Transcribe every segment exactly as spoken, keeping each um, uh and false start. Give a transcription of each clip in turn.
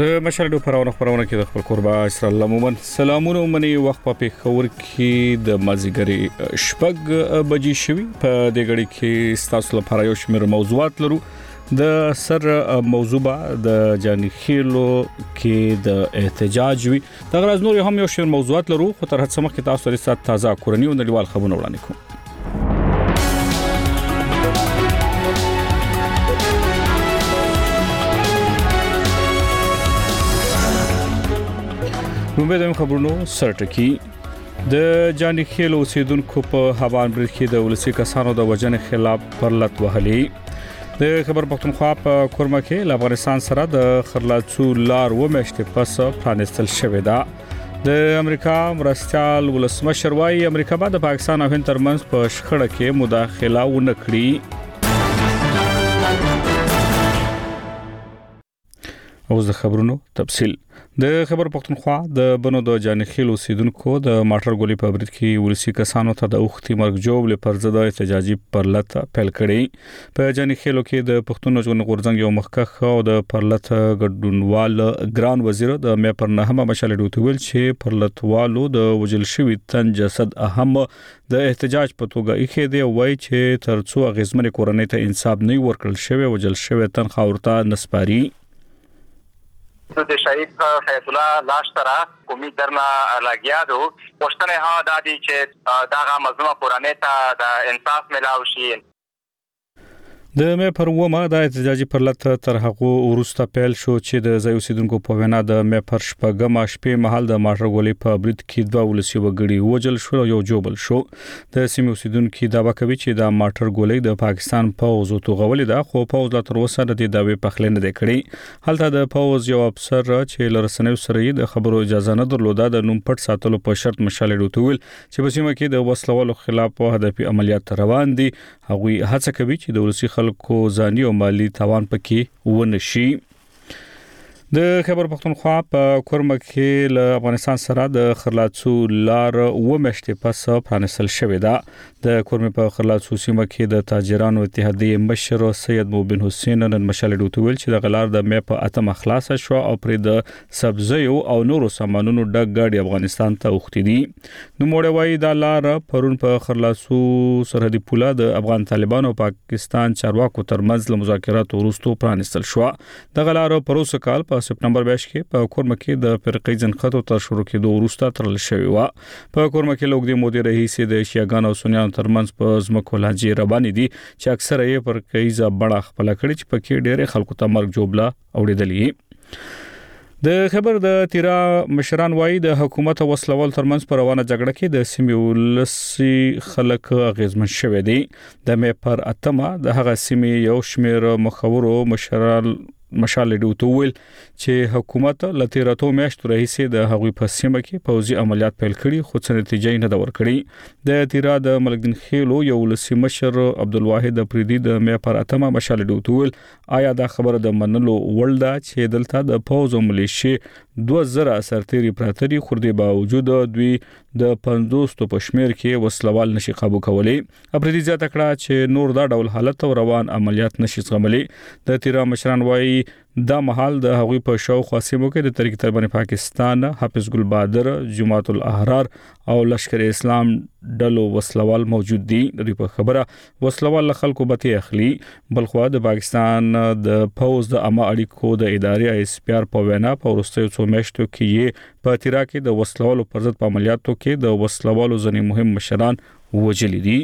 د مشال د پرونه پرونه کې د خپل قربا اسر الله مومن سلامونه منی وخت په خبر کې د مازیګری شپږ بجې شوي په دې غړي کې ستاسو لپاره یو شمېر موضوعات لرو د سر موضوع د جاني خېلو کې د احتجاج وی د غرض نور هم یو شمېر موضوعات لرو خو تر هڅه مخکې تاسو لپاره تازه کورنی او نړیوال خبرونه وړاندې کوم موږ خبرونو سرټکی د جاني خېلو اوسیدونکو په هوان برید کې د ولسی کسانو د وجنې خلاف پرلط وهلي د خبر پختونخوا په کورما کې افغانستان سره د خرلاڅو لار و مشته پس پرانستل شوې ده د امریکا مرستيال ولسمشر وايي امریکا بعد پاکستان او هند ترمنځ په شخړه کې مداخله ونکړي اوس د خبرونو تفصیل د خبر پختونخوا د بنو د جاني خېلو اوسیدونکو د ماټر ګولي په برید کې ولسی کسانو ته د اوختي مرګ جوړ پر ضد احتجاجي پرلط پیل کړي په جاني خېلو کې د پښتون ژوند غورځنګ یو مخکخ او د پرلط ګډونوال ګران وزیر د مې پر نهمه مشال ډوتویل چې پرلط والو د وجل شوی تن جسد اهم د احتجاج په توګه یې دی وای چې ترڅو غزمن کورنۍ ته انصاف نه ورکړل شوی وجل شوی تن خاورته نسپاري د شهید فیض الله لاش ترا کومي درنا لاګیا دو پښتنه ها د دې چې داغه مظلومه قرانه ته د انصاف ملاوي شي د مې پر ومه د احتجاجي پرلط تر هغه ورسته پیل شو چې د ځای اوسیدونکو په وینا د مې پر شپږم شپې مهال د ماټر ګولي په برید کې دوه ولسی وګړي وجل شو یو جوبل شو د سیمې اوسیدونکو داوا کوي چې د ماټر ګولي د پاکستان پوز او توغولې ده خو پوز لا تر اوسه د دې داوی په خلنه نه کړي هلته د پوز یو افسر چې لرسنوي سره د خبرو اجازه نه درلوده د نوم پټ ساتلو په شرط مشال ډوتویل چې په سیمه کې د وسلوالو خلاف هدفي عملیات روان دي هغوی هڅه کوي چې د ولسی خلکو ځاني او مالی تاوان پکې ونشي د خبر پختونخوا په کورما کې له افغانستان سره د خرلاڅو لار و مشته پس پرانسل شوې ده د کورما په خرلاڅو سیمه کې د تاجرانو اتحادیه مشر سید مبین حسین نن مشال ډوتویل چې د غلار د مې په اتم خلاص شو او پر د سبزیو او نورو سامانونو ډک گاډي افغانستان ته وختي دي نو موړ وای د لار پرون په خرلاڅو سرحدي پوله د افغان طالبانو او پاکستان چارواکو ترمنځ له مذاکراتو وروسته پرانستل شو د غلار پروسه کال په سپتمبر میاشت کې په کورما کې د فرقې جنخته تر شروع کېدو وروسته ترل شوی و په کورما کې لوګ د مودي رئیس د شیعاګان او سنیانو ترمنځ په زمکو لهجې روانې دي چې اکثره یې پر کیزه بڑا خپل کړي چې پکې ډېر خلکو ته مرګ جوړلا اوریدلې د خبر د تیرا مشران وای د حکومت او وسلوال ترمنځ پر روانه جګړه کې د سیمې ولسی خلک غیزمن شوه دي د مې پر اتمه د هغه سیمې یو شمېر مخورو مشران مشال ډوتویل چې حکومت لته راتو میاشت رئیسه د هغوی په سیمه کې پوځي عملیات پیل کړي خو څه نتیجې نه دا ور کړی د تیرا د ملکدین خېلو یو لسی مشر عبدالواحد افریدی د مې پر اتمه مشال ډوتویل آیا دا خبره د منلو ولدا چې دلته د پوز او ملیشي دوه زره سرتيري پراتري خورده باوجود دوی د پنځوس په شمیر کې وسلوال نشي قابو کولای افریدی ځات کړه چې نور دا ډول حالت او روان عملیات نشي زغملي د تیرا مشران وایي دا محل د هغوی په شاو خاصمو کې د طریق طالبان پاکستان حافظ ګل بادر جماعت الاحرار او لشکر اسلام ډلو وسلوال موجود دي د په خبره وسلوال خلکو به اخلي بلخو د پاکستان د پوز د اما اړیکو د ادارې اس پی آر په وینا په ورستیو څو میاشتو کې په تیرا کې د وسلوالو پر ضد په عملیاتو کې د وسلوالو ځنی مهم مشران وجلي دي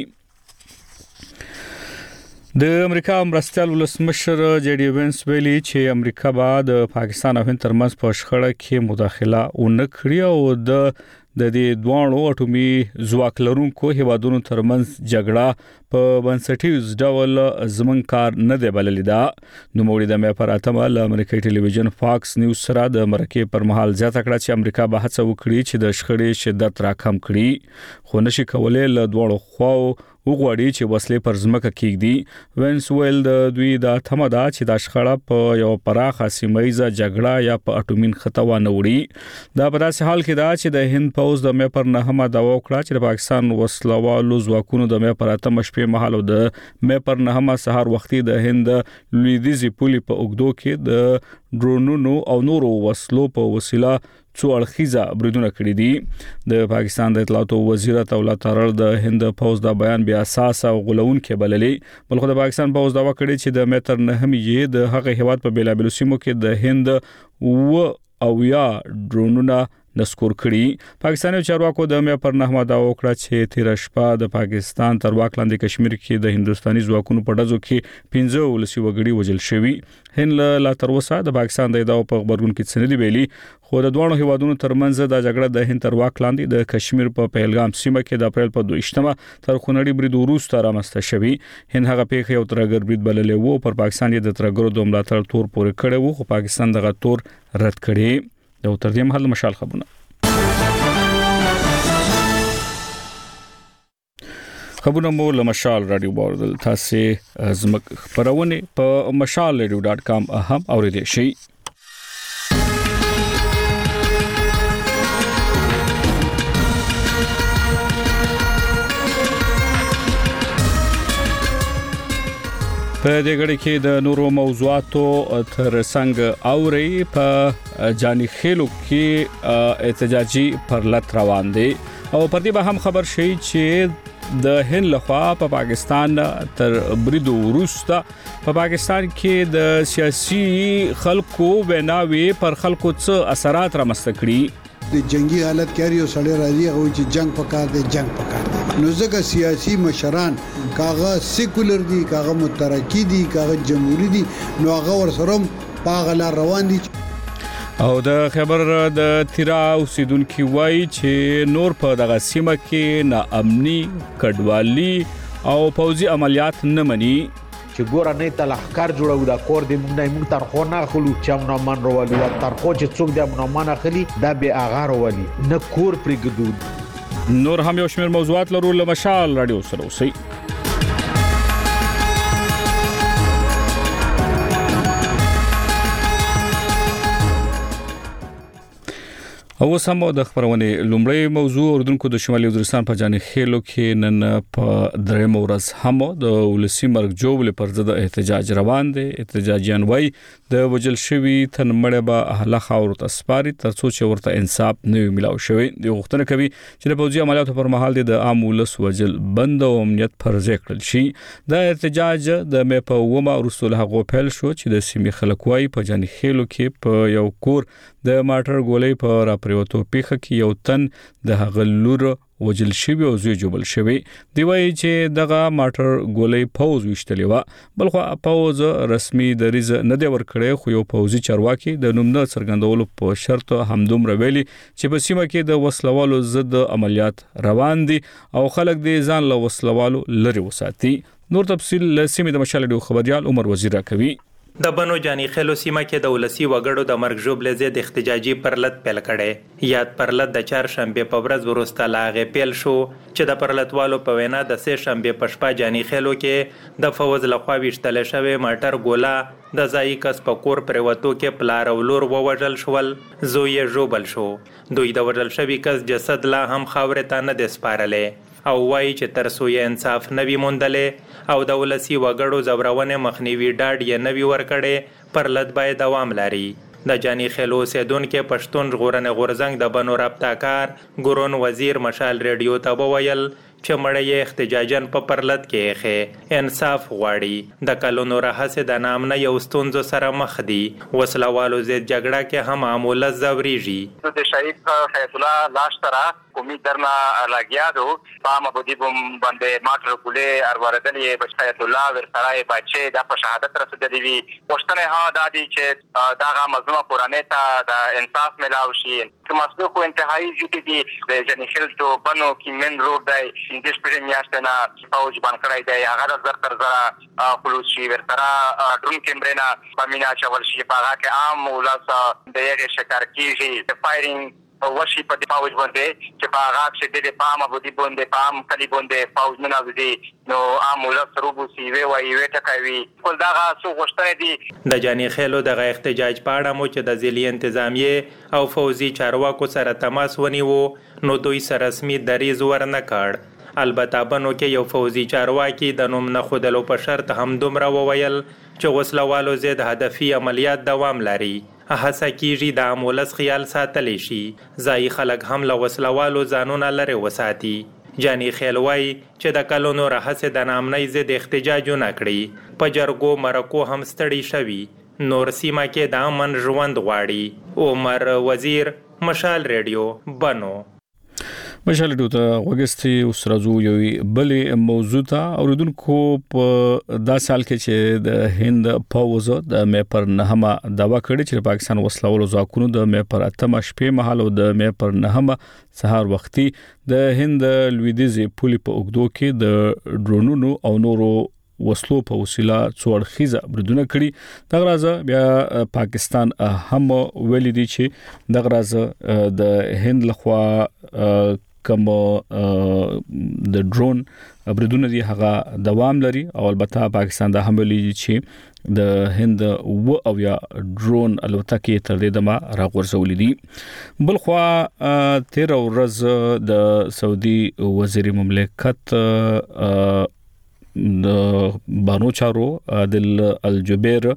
د امریکا مرستيال ولسمشر جی ډي وینس ویلي چې امریکا به د پاکستان او هند ترمنځ په شخړه کې مداخله ونکړي او د د دې دوانو اټومي ځواک لرونکو هیوادونو ترمنځ جګړه په بنسټیز ډول زمون کار نه دی بللی دا نو موږ د مې پر اتمه ل امریکایي ټلویزیون فاکس نیوز سره د مرکه پر مهال زیاته کړه چې امریکا به هڅه وکړي چې د شخړې شدت راکم کړي خو نشي کولای له دوړو خواو وغواړي چې وسلې پر ځمکه کېږدي. وینس ویل د دوی د تمه ده چې د شخړه په یو پراخه سیمایزه جګړه یا په اټومین خطا ونه وړي. دا په داسې حال کې ده چې د هند پوز د مې پر نهمه دعوا وکړه چې د پاکستان وسلوالو ځواکونو د مې پر اتمه شپې مهال د مې پر نهمه سهار وختي د هند لویدیځي پولي په اوګدو کې د ډرونونو او نورو وسلو په وسیله څو اړخیزه بریدونه کړي دي. د پاکستان د اطلاعاتو وزیر عطاءالله تارړ د هند پوز د بیان بیا اساس او غولونکې بللې. بلخو د پاکستان پوز دعوا کړې چې د متر نهمې یې د هغه هیواد په بیلابلو سیمو کې د هند و او یا ډرونونه نسکور کړي. پاکستاني چارواکو د مې پر نهمه دا وکړه چې تیر شپه د پاکستان تر واک لاندې کشمیر کې د هندستاني ځواکونو په ډزو کې پنځه ولسی وګړي وژل شوي. هند لا تر اوسه د پاکستان د ادعاو په خبرګون کې څه نه دی ویلي، خو د دوه هیوادونو ترمنځ د جګړه د هند تر واک لاندې د کشمیر په پهلګام سیمه کې د اپریل په دویشتمه تر خونړي برید وروسته رامنځته شوی. هند هغه پیښه یو ترګر برید بللې وو، پر پاکستان یې د ترګرو د ملاتړ تور پورې کړی وو، خو پاکستان دغه تور رد کړی. د تر دې مهال مشال خبرونه خبرونه مو له مشال رادیو باردل تاسو زمک خبرونه په مشال رادیو ډاټ کام هم اوریدئ شئ. په دې غړي کې د نورو موضوعاتو تر څنګ اوري په جاني خېلو کې احتجاجي پرلط روان دي او پر دې به هم خبر شي چې د هند لخوا په پاکستان تر بریدو وروسته په پاکستان کې د سیاسي خلکو بناوي پر خلکو څه اثرات رامنځته کړي. د جنگي حالت کې یو سړی راځي او چې جنگ پکار دی جنگ پکار دی نو ځکه سیاسي مشران کاغه سیکولر دي کاغه مترقی دي کاغه جمهوریت دي نو هغه ورسره پاغلا روان دي. او د خبر د تیرا اوسیدونکو وای چې نور په دغه سیمه کې ناامني کډوالي او پوځي عملیات نه مني چې ګور نه ته لخر جوړو دا کور دې موږ نه موږ تر خو نه خلو چې موږ من روالو تر خو چې څوک دې موږ من اخلي دا به اغار ولي نه کور پرګدود. نور هم یو شمېر موضوعات لرو له مشال رادیو سره اوسئ. او سمو د خبرونه لومړی موضوع اردوونکو د شمالي وزیرستان په جاني خېلو کې نن په درېم ورځ هم د ولسی مرګ جوړ پر ضد احتجاج روان دي. احتجاجیان وای د وجل شوی تن مړه به اهله خاور تسپاري ترڅو چې ورته انصاف نه ملاو شوی. د غوښتنه کوي چې د پوځي عملیاتو پر مهال د عام ولس وجل بند او امنیت پر ځای کړل شي. د احتجاج د مې په ومه ورسول هغه پیل شو چې د سیمې خلک وای په جاني خېلو کې په یو کور د ماټر ګولې په را پریوتو پیخه کې یو تن د هغه لور وجل شوی او زوی جوړل شوی. دی وایي چې دغه ماټر ګولې پوز وشتلې و، بلخو پوز رسمي دریز نه دی ورکړی، خو یو پوزي چارواکي د نوم نه څرګندولو په شرط همدوم رویلي چې په سیمه کې د وسلوالو ضد عملیات روان دي او خلک دې ځان له وسلوالو لري وساتي. نور تفصیل له سیمې د مشال ډیو خبريال عمر وزیر راکوي. د بنو جاني خېلو سیمه کې د ولسی وګړو د مرګ ژوبلې زید احتجاجي پرلط پیل کړي. یاد پرلط د چهار شنبه په ورځ ورسته لاغه پیل شو چې د پرلطوالو په وینا د سه شنبه په شپه جاني خېلو کې د فوز لخوا وشتل شوی ماټر ګولا د ځای کس په کور پروتو کې پلار او لور ووجل شول، زوی ژوبل شو. دوی د وجل شوی کس جسد لا هم خاورې ته نه د سپارلې او وایي چې تر څو یې انصاف نوي موندلې او د ولسی وګړو زورونه مخنیوي ډاډ یې نوي ورکړي پرلط باید دوام لري. د جاني خېلو سیدونکو پښتون غورن غورزنګ د بنو رابطه کار ګورون وزیر مشال ریډیو ته وویل چې مړی احتجاجن په پرلط کې خې انصاف غواړي. د کلونو راهسه د نامنه یو ستونزو سره مخ دي. وسلوالو زید جګړه کې هم معموله زوريږي. د شهید حیات الله لاش ترا امید درنا لاګیادو پام بودی بم باندې ماټر کولې اروردلې بچایت الله ورسره بچي د په شهادت رسیدلې وي. پښتنه ها د دې چې داغه مظلومه قرانه ته د انصاف ملاو شي. کوم څه کو انتهایی جدي دي د جنې خل ته بنو کې من روډ دی د سپریم میاشتنا فوج باندې کړای دی هغه د زر تر زرا خلوص شي ورسره ډرون کیمرینا پمینا چول شي په هغه کې عام ولس د یې شکار کیږي. فایرینګ وشي په دې فوج باندې چې په هغه کې د پام ابودي باندې پام کلی باندې فوج نه راځي نو عامله سروبو سی وی وای وی ټکوي کول دا څو غوښتنې دي د جاني خېلو د احتجاج په اړه مو چې د ځلي انتظامیه او فوزي چارواکو سره تماس ونیو نو دوی سره رسمي دریز ورنه کړ البته بنو کې یو فوزي چارواکي د نوم نه خودلو په شرط هم دومره وویل چې غسلوالو زید هدفي عملیات دوام لري هڅه کیږي د امولس خیال ساتلی شي ځای خلک هم له وسلوالو ځانونه لري وساتي جاني خېل وای چې د کلونو راهسه د نامنۍ ضد احتجاجونه کړي په جرګو مرکو هم ستړي شوي نور سیمه کې د امن ژوند غواړي عمر وزیر مشال ریډیو بنو مشال ډو ته وګستي اوس راځو یو بلې موضوع ته اوریدونکو په دا سال کې چې د هند پوز د مې پر نهمه داوا کړې چې پاکستان وسلوالو ځواکونو د مې پر اتم شپې مهال او د مې پر نهمه سهار وختي د هند لویدیزي پولي په اوګدو کې د ډرونونو او نورو وسلو په وسیله څوړخیزه بریدونه کړي دغه راز بیا پاکستان هم ویلي دي چې دغه راز د هند لخوا کوم د ډرون بریدونه دي هغه دوام لري او البته پاکستان د حملې چې د هند و او یا ډرون الوتکې تر دې دمه راغورځولې دي بل خو تیر ورځ د سعودي وزیر مملکت د بانو چارو عادل الجبیر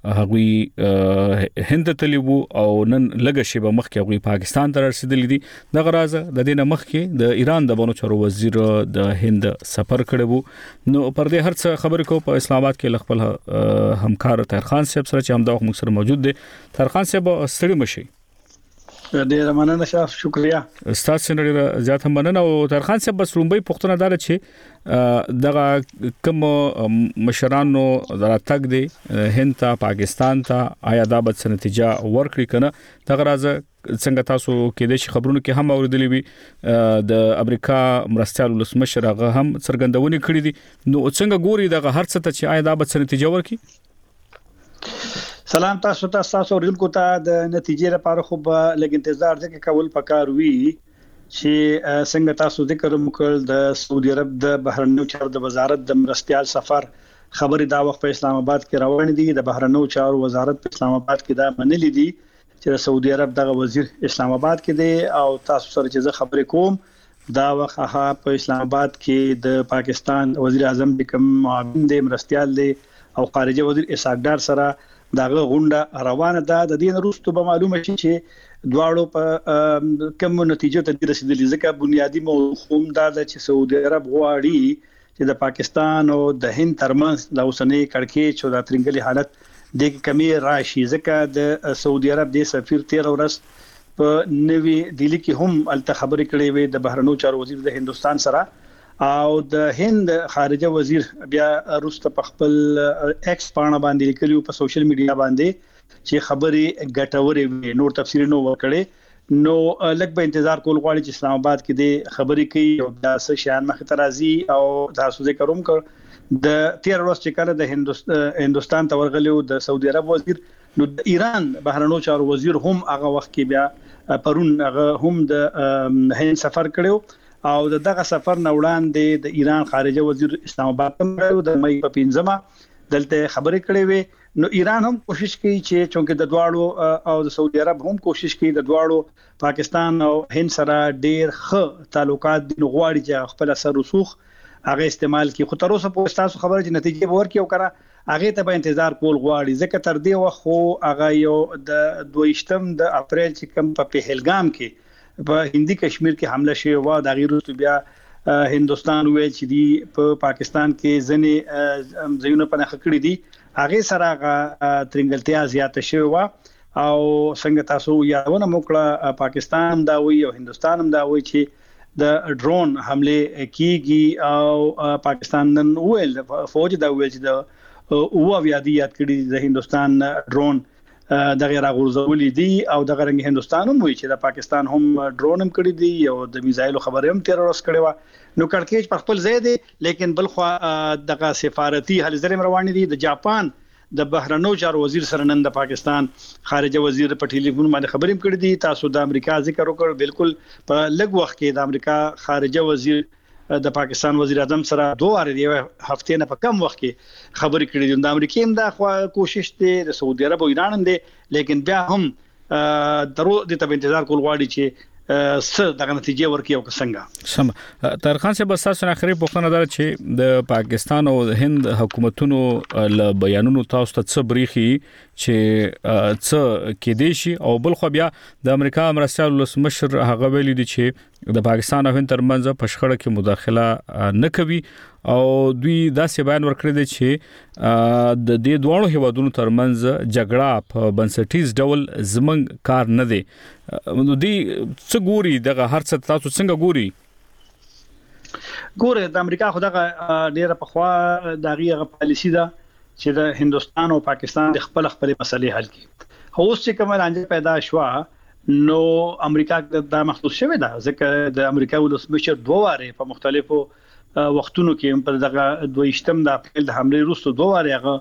هغوی هند ته لیبو او نن لږه شیبه مخکې هغوی پاکستان ته رسیدلی دي دغه راز د دې نه مخکې د ایران د بانو چارو وزیر د هند سفر کړی وو نو پر دې هر څه خبرې کو په اسلام آباد کې خپل همکار طاهر خان صاحب سره چې همدا وخت موږ سره موجود دي طاهر خان صاحب ستړي مشي ډیر مننه شاف شکریا استاد سره زیات هم مننه او طاهر خان صاحب بس لومبي پښتنه دار چې دغه کوم مشرانو دراتګ دي هند ته پاکستان ته آیا دا به نتیجه ورکړي کنه دغه راز څنګه تاسو کې د خبرونو کې هم اوریدلې وي د امریکا مرستيال ولسمشر هغه هم څرګندونې کړې دي نو څنګه ګوري دغه هر څه ته چې آیا دا به نتیجه ورکړي سلام تاسو ته تاسو ورونکو ته د نتیجې لپاره خو به لګ انتظار دې کول پکار وی چې څنګه تاسو ذکر وکړ د سعودي عرب د بهرنیو چارو د وزارت د مرستيال سفر خبري دا وخت په اسلام آباد کې روان دي د بهرنیو چارو وزارت په اسلام آباد کې دا منلي دي چې د سعودي عرب دغه وزیر اسلام آباد کې دی او تاسو سره چې خبرې کوم دا وخت هغه په اسلام آباد کې د پاکستان وزیر اعظم د کوم معاون دی مرستيال دی او خارجه وزیر اسحاق ډار سره داغه غونډه روانه ده د دې وروسته به معلومه شي چې دواړو په کوم نتیجه ته رسیدلي ځکه بنیادی موضوع دا ده چې سعودي عرب غواړي چې د پاکستان او د هند ترمنځ د اوسنۍ کړکېچ او د ترنګلي حالت د کمی راشي ځکه د سعودي عرب د سفیر تیر ورځ په نوی دلی کې هم الته خبرې کړې وې د بهرنیو چارو وزیر د هندستان سره او د هند خارجه وزیر بیا روسته په خپل ایکس پاڼه باندې لیکلو په سوشل میډیا باندې چې خبرې ګټورې نور تفسیر نو وکړي نو لکه به انتظار کول غواړي چې اسلام آباد کې د خبرې کوي او د شان مخ ترازی او تاسو ذکر هم کړ د تیر ورځ چې کله د هندستان ته ورغلو د سعودي عرب وزیر نو د ایران بهرنیو چارو وزیر هم هغه وخت کې بیا پرون هغه هم د هند سفر کړو او دغه سفر نه وړاندې د ایران خارجه وزیر اسلام آباد ته راغلو د مې په پنځمه دلته خبرې کړې وې نو ایران هم کوشش کوي چې چونکه د دواړو او د سعودي عرب هم کوشش کوي د دواړو پاکستان او هند سره ډېر ښه تعلقات د غواړي چې خپل سر رسوخ هغه استعمال کوي خو تر اوسه په تاسو خبره چې نتیجه ورکړي او کړه هغه ته به انتظار کول غواړي ځکه تر دې وخت خو هغه یو د دویشتم د اپریل چې کوم په پهلګام کې په هندي کشمیر کې حمله شوی و د غیرو بیا هندستان ویل چې دی په پاکستان کې ځنې ځایونه په نخ کړی دي هغه سره ترنګلتیا زیاته شوی و او څنګه تاسو یادونه موکړه پاکستان دا وی او هندستان هم دا وی چې د ډرون حمله کیږي او پاکستان نن ویل فوج دا ویل چې د او ویادي یاد کړی د هندستان ډرون د غیر غورځولې دي او د غرنګ هندستان هم وی چې د پاکستان هم ډرون هم کړی دي او د میزایلو خبره هم تیر ورځ کړې و نو کړکېچ په خپل ځای دی لیکن بل خو دغه سفارتي هلې زره روانې دي د جاپان د بهرنیو چارو وزیر سره نن د پاکستان خارجه وزیر په ټلیفون باندې خبرې کړې دي. تاسو د امریکا ذکر وکړ، بالکل په لږ وخت کې د امریکا خارجه وزیر د پاکستان وزیر اعظم سره دوه واره دی هفته نه په کم وخت کې خبرې کړې دي. د امریکا هم دا کوشش دی، د سعودي عرب او ایران هم دی، لیکن بیا هم درو د تب انتظار کول غواړي چې څه دغه نتیجه ورکړي او څنګه. سم ترخان صاحب تاسو نه اخري پوښتنه ده چې د پاکستان او هند حکومتونو له بیانونو تاسو ته څه بریخي چې څه کې دي شي، او بل خو بیا د امریکا مرستیال ولسمشر هغه ویلي دي چې د پاکستان او هند ترمنځ په شخړه کې مداخله نه کوي، او دوی داسې بیان ورکړی دی چې د دې دوه هیوادونو ترمنځ جګړه په بنسټیز ډول زمنګ کار نه دی. دوی څه ګوري دغه هر څه تاسو څنګه ګوري؟ ګوره د امریکا خو دغه ډیره په خوا دغه پالیسی ده چې د هندستان او پاکستان د خپل خپل مسلې حل کړي. اوس چې کومه رانجه پیدا شوه نو امریکا د مخصوص شوی ده، ځکه د امریکا ولسمشر دوه واره په مختلفو وختونو کې په دغه دویشتم د اپریل د حمله وروسته دوه واره هغه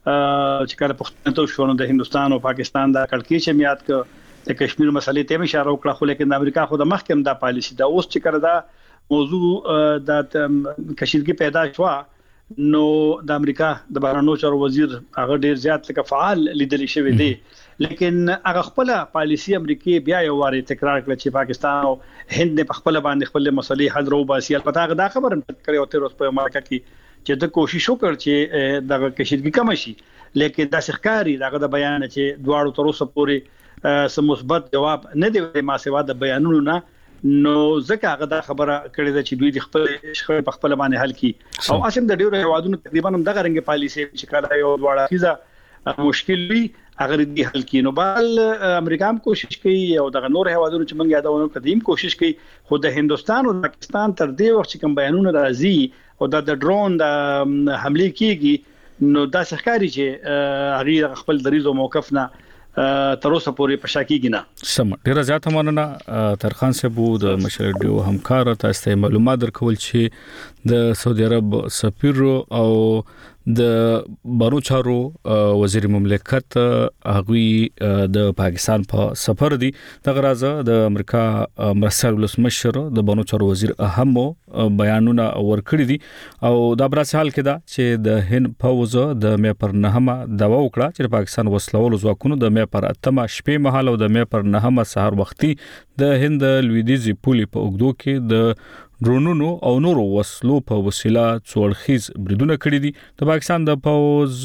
چې کله پښتون ته شونه د هندستان او پاکستان د کلکی چمیات ک د کشمیر مسلې ته اشاره وکړه، خو لیکن د امریکا خو د محکم د پالیسی دا اوس چې کړه دا موضوع د کشیدګي پیدا شو نو د امریکا د بهرنیو چارو وزیر هغه ډیر زیات لکه فعال لیدل شوی دی، لیکن هغه خپل پالیسی امریکای بیا یو واره تکرار کړ چې پاکستان او هند په خپل باندې خپل مسلې حل رو باسي. البته هغه دا خبره کړې او تر اوسه په امریکا کې چې د کوشش وکړ چې دغه کشیدګي کم شي، لیکن د ښکاری دغه د بیان چې دواړو تر اوسه پورې سم مثبت جواب نه دی ما سوا د بیانونو نه، نو ځکه هغه دا خبره کړې ده چې دوی د خپل شخړې په خپل باندې حل کړي. او اسیم د ډیرو هیوادونو تقریبا هم دغه رنګ پالیسي چې کله یو دواړه کیزه مشکل وي هغه دې حل کړي. نو بل امریکا هم کوشش کوي او دغه نور هیوادونو چې موږ یادونه قدیم کوشش کوي، خو د هندستان او پاکستان تر دې وخت چې کوم بیانونه راځي او د ډرون د حمله کیږي نو دا ښکاری چې هغه خپل دریزو موقف نه تر اوسه پورې پښاکیږي نه. سم ډیره زیاته مننه ترخان صاحب د مشرډیو همکار تاسو ته معلومات درکول چې د سعودي عرب سفیر او د بهرنیو چارو وزیر مملکت هغوی د پاکستان په سفر دي. دغه راځه د امریکا مرستیال ولسمشر د بهرنیو چارو وزیر اهم بیانونه ورکړي دي، او دا براسه حال کې دا چې د هند پوز د مې پر نهمه دوا وکړه چې پاکستان وسلوال ځواکونو د مې پر اتمه شپې مهال او د مې پر نهمه سحر وختي د هند لویدیځي پولي په اوګدو کې د ډرونونو او نورو وسلو په وسیله څوړخیز بریدونه کړی دي. د پاکستان د پوز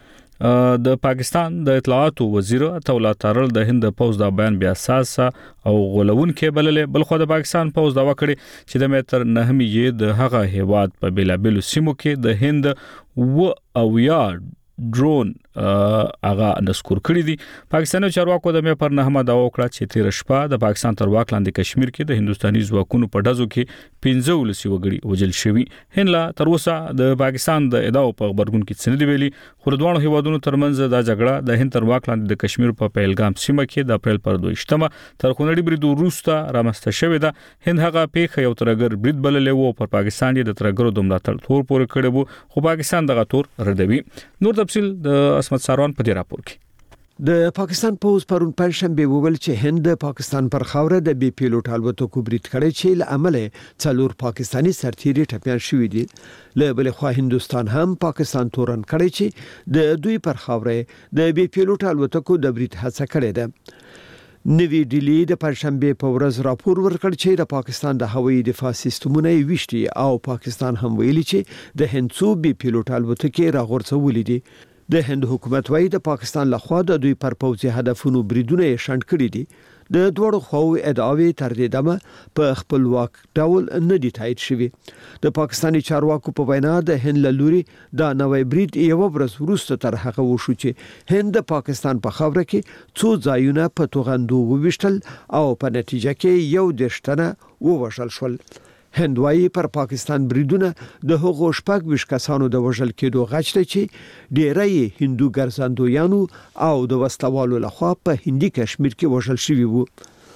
د پاکستان د اطلاعاتو وزیر تولا تارل د هند پوز دا بیان بیا اساس او غولون کې بللې، بل خو د پاکستان پوز دا وکړي چې د متر نهمې د هغه هیواد په بیلابل سیمو کې د هند و او یا ډرون هغه نسکور کړی دي. پاکستاني چارواکو د مې پر نهمه دا وکړه چې تیر شپه د پاکستان تر واک لاندې کشمیر کې د هندستاني ځواکونو په ډزو کې پنځه ولسی وګړي وجل شوي. هند لا تر اوسه د پاکستان د ادعاو په خبرګون کې څه نه دی ویلي، خو د دوه هیوادونو ترمنځ دا جګړه د هند تر واک لاندې د کشمیر په پهلګام سیمه کې د اپریل پر دویشتمه تر خونړي برید وروسته رامنځته شوې ده. هند هغه پیښه یو ترګر برید بللې وو، پر پاکستان یې د ترګرو د ملاتړ تور پورې کړی وو، خو پاکستان دغه تور ردوي. نور تفصیل د اسمت ساروان په دې راپور کې. د پاکستان پوز پرون پنځشنبه وویل چې هند پاکستان پر خاوره د بي پیلوټ الوتکو برید کړی چې له امله څلور پاکستانی سرتیري ټپيان شوي دي. له بل خوا هندستان هم پاکستان تورن کړی چې د دوی پر خاوره د بي پیلوټ الوتکو د برید هڅه کړې ده. نوی ډیلی د پنځشنبه په ورځ راپور ورکړ چې د پاکستان د هوایي دفاع سیستمونه ویشتي او پاکستان هم ویلي چې د هند څو بي پیلوټ الوتکې راغورځولې دي. د هند حکومت وايي د پاکستان لخوا د دوی پر پوځي هدفونو بریدونه شنډ کړي دي. د دوړو خو ادعاوی تر دې دمه په خپلواک ډول نه دي تایید شوی. د پاکستاني چارواکو په وینا د هند لوري دا نوې برید یو ورځ وروسته تر هغه وشو چې هند د پاکستان په خاوره کې څو ځایونه په توغندو وویشتل او په نتیجه کې یو دشتنه ووژل شول. هندوایی پر پاکستان بریدونه د هغو شپږ ویشت کسانو د وژل کېدو غچ دی چې ډیری هندو ګرځندویانو او د وسلوالو لخوا په هندي کشمیر کې وژل شوي وو.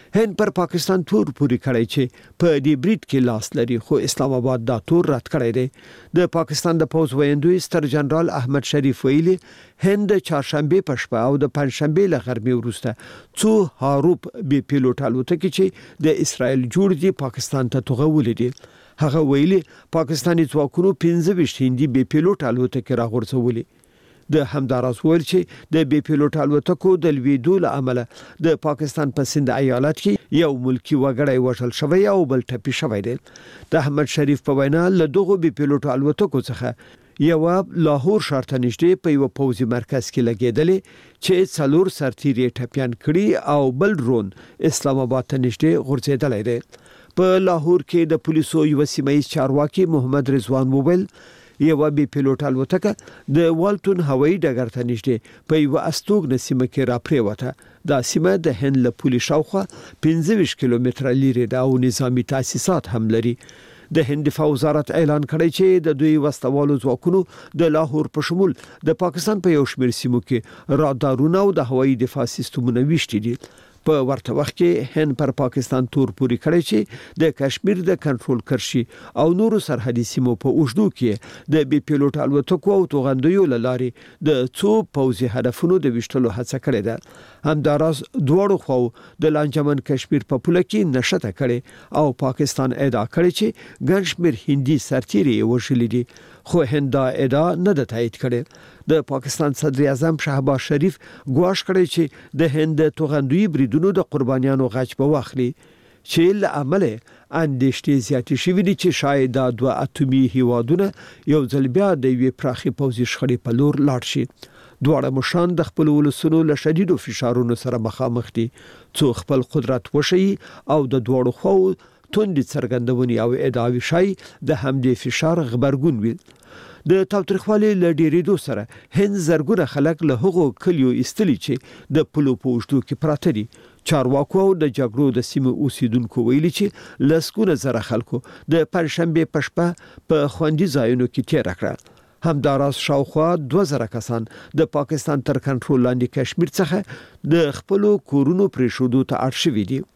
هند پر پاکستان تور پوری کړی چې په دې بریټ کې لاس لري خو اسلام آباد دا تور رد کړی دی د پاکستان د پوز ویندوی ستر جنرال احمد شریف ویلي هند چهارشنبه پښپا او د پنځشنبه له غرمې وروسته څو هاروپ بي پیلوټ الوتکې چې د اسرائیل جوړ دي پاکستان ته توغولې دي هغه ویلي پاکستاني ځواکونو پنځه ویشت هندي بي پیلوټ الوتکې راغورځولې د همداراز ویل چې د بي پیلوټ الوتکو د لویدو له امله د پاکستان په سند ایالت کې یو ملکی وګړی وژل شوی او بل ټپي شوی دی د احمد شریف په وینا له دغه بي پیلوټ الوتکو څخه یو لاهور ښار ته نږدې په یو پوځي مرکز کې لګیدلې چې څلور سرتیري ټپيان کړي او بل ډرون اسلام آباد ته نږدې غورځېدلی دی په لاهور کې د پولیسو یو سیمایي چارواکي محمد رضوان موبایل یو بي پیلوټ الوتکه د والټون هوایي ډګر ته نږدې په یو استوګ نسیمه کې را پریوته دا سیمه د هند له پولي شاوخوا پنځه ویشت کیلومتره لري ده او نظامی تاسیسات هم لري د هند دفاع وزارت اعلان کړی چې د دوی وسوالو ځواکونو د لاهور په شمول د پاکستان په یو شمېر سیمو کې رادارونه او د هوایي دفاع سیستمونه ویشتي دي په ورته وخت کې هند پر پاکستان تور پوری کړی چې د کشمیر د کنټرول کرشي او نورو سرحدي سیمو په اوږدو کې د بي پیلوټ الوتکو او توغندیو لاري د څو پوځي هدفونو د وشتلو هڅه کړې ده همداراز دوړو خو د لانجمن کشمیر په پوله کې نشته کړي او پاکستان ادعا کړی چې ګنشمیر هندي سرتیري وشلې دي خو هند دا ادعا نه ده تایید کړې د پاکستان صدر اعظم شهباز شریف ګواښ کړی چې د هند توغندوی بریدونو د قربانیانو غچ به واخلي چې له عمله اندېشتې زیاتې شوې دي چې شاید دا دوه اتومي هیوادونه یو ځل بیا د یوې پراخي پوځي شخړې په لور لاړ شي دواړه مشران د خپل ولسونو له شدیدو فشارونو سره مخامخ دي څو خپل قدرت وشي او د دواړو خو توندې څرګندونې او ادعاوې شای د همدې فشار غبرګون وي د تاوتریخوالي له ډیرېدو سره هند زرګونه خلک له هغو کلیو ایستلي چې د پلو په اوږدو کې پراته دي چارواکو او د جګړو د سیمو اوسیدونکو ویلي چې لسګونه زره خلکو د پنځشنبه پښپا په خوندي ځایونو کې تیر کړه همداراز شاوخوا دوه زره کسان د پاکستان تر کنټرول لاندې کشمیر څخه د خپل کورونو پریښودو ته اړ شوي دي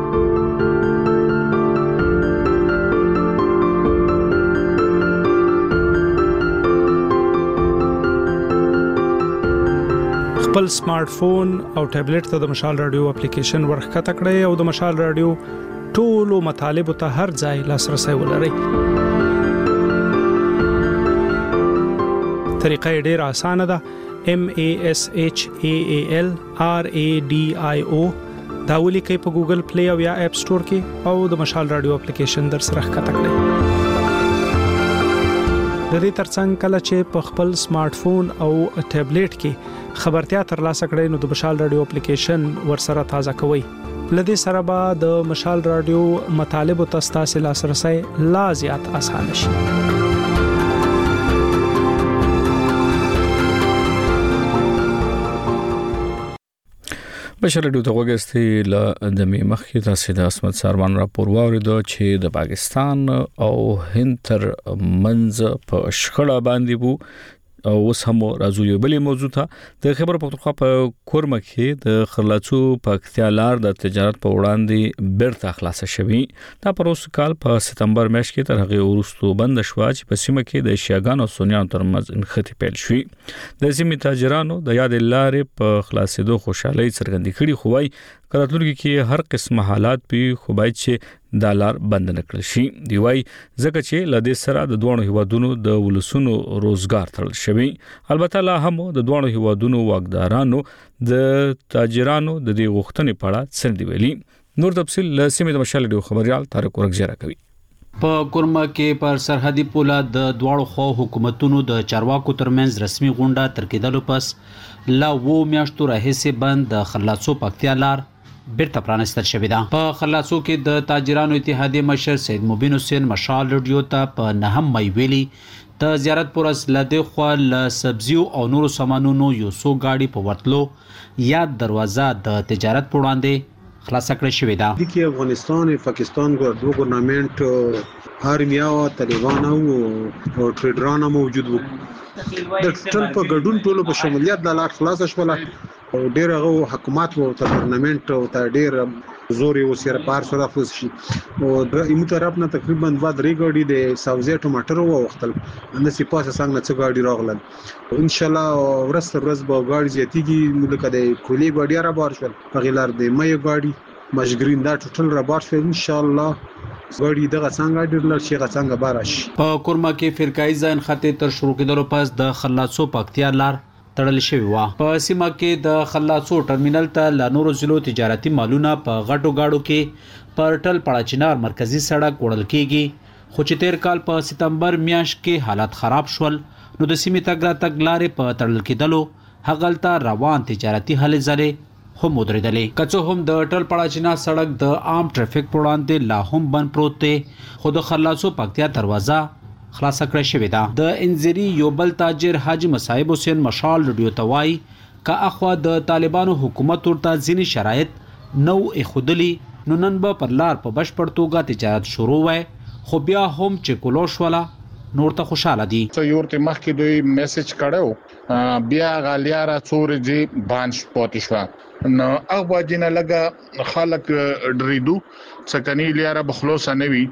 خپل سمارټ فون او ټابلیټ ته د مشال رادیو اپلیکیشن ورخته کړئ او د مشال رادیو ټولو مطالب ته هر ځای لاسرسي ولرئ. طریقه ډیره اسانه ده. M A S H A A L R A D I O دا ولیکئ په ګوګل پلی او یا اپ سٹور کې او د مشال رادیو اپلیکیشن در سره ښکته کړئ. د دې ترڅنګ کله چې په خپل سمارټ فون او ټابلیټ کې خبرتیا ترلاسه کړئ نو د مشال رادیو اپلیکیشن ورسره تازه کوئ. لدې سره به د مشال رادیو مطالب او تاسو لاسرسي لا زیات اسانه شي. بشر رادیو ته وګورئ ل د می مخکې تاسو د اسمت ساروان راپور واوریدو چې د پاکستان او هند تر منځ په شخړه باندې وو او اوس هم راځو یو بلې موضوع ته د خبر پختونخوا په کورمه کې د خرلاڅو پکتیا لار د تجارت په وړاندې بیرته خلاصه شوی. دا پر اوس کال په سپتمبر میاشت کې تر هغه وروسته بند شو چې په سیمه کې د شیاګانو او سونیانو ترمنځ انختی پیل شوی. د سیمې تاجرانو د یاد لارې په خلاصېدو خوشحالي څرګندې کړې خو وايي کاراتلونکو کې هر قسم حالات به خو باید چې دالر بند نکړل شي. دی وايي ځکه چې لدې سره د دوه هیوادونو د ولسونو روزګار تړل شوی. البته لا هم د دوه هیوادونو واګدارانو د تاجرانو د دې غوښتنې په اړه څه دی ویلي. نور تفصیل له سیمې د مشال ډیو خبريال طارق ورغزیرا کوي. په کورما کې پر سرحدي پوله د دواړو خو حکومتونو د چارواکو ترمنځ رسمي غونډه تر کېدلو پس لا و میاشتو راهیسې بند د خرلاڅو پکتیا لار بیرته پرانستل شوې ده. په خرلاڅو کې د تاجرانو اتحادیې مشر سید مبین حسین مشال رادیو ته په نهم مې ویلي د زیارت پورس لده خو ل سبزیو او نورو سامانونو یو سو گاډي په ورتلو یا دروازه د تجارت په وړاندې خلاص کړی شوې ده. د کې افغانستان پاکستان ګور دوه ګورنمنت هارمیا او طالبان او ټریډران موجود وو. د ټول په ګډون ټولو په شمولیت د لار خلاص شول او ډیر غو حکومت او ګورنمنت او ډیر زور یې وسره پار سره فوز شي او د ایمو طرف نه تقریبا دوه درې ګاډي د سبزی ټماټر او وختل نه سی پاسه څنګه څه ګاډي راغلل ان شاء الله ورسته ورځ به ګاډي زیاتیږي ملک د کلی ګاډي را بار شول په غلار د مې ګاډي مشګرین دا ټوټل را بار شول ان شاء الله ګاډي دغه څنګه ډیرلر شي غا څنګه بارش په کورما کې فرقای ځان خطه تر شروع کېدلو پس د خلاصو پکتیا لار تړل شوی و په سیمه کې د خلاصو ټرمینل ته ل نورو ضلعو تجارتي مالونه په غټو گاډو کې پر ټل پړاچینار مرکزی سړک وړل کېږي خو چې تیر کال په ستمبر میاشت کې حالات خراب شول نو د سیمې تګ را تګ لارې په تړل کېدلو هغلته روان تجارتي هلې ځلې هم ودرېدلې کڅو هم د ټل پړاچینار سړک د عام ټریفیک پر وړاندې لا هم بند پروت دی خو د خلاصو پکتیا دروازه خلاص کړی شوې ده د انځری یو بل تاجر حاجی مصاحب حسین مشال رډیو توای کا اخوا د طالبانو حکومت ورته ځینی شرایط نو اخدلی نو نن به پر لار په بشپړ توګه تجارت شروع وای خو بیا هم چې کولوش ولا نور ته خوشاله دي څو یورته مخکې دوی میسج کړو بیا غالیاره څورې جی بانش پاتې شو نو هغه جنه لګه خلک ډریدو څکنی لیاره بخلوص نه وی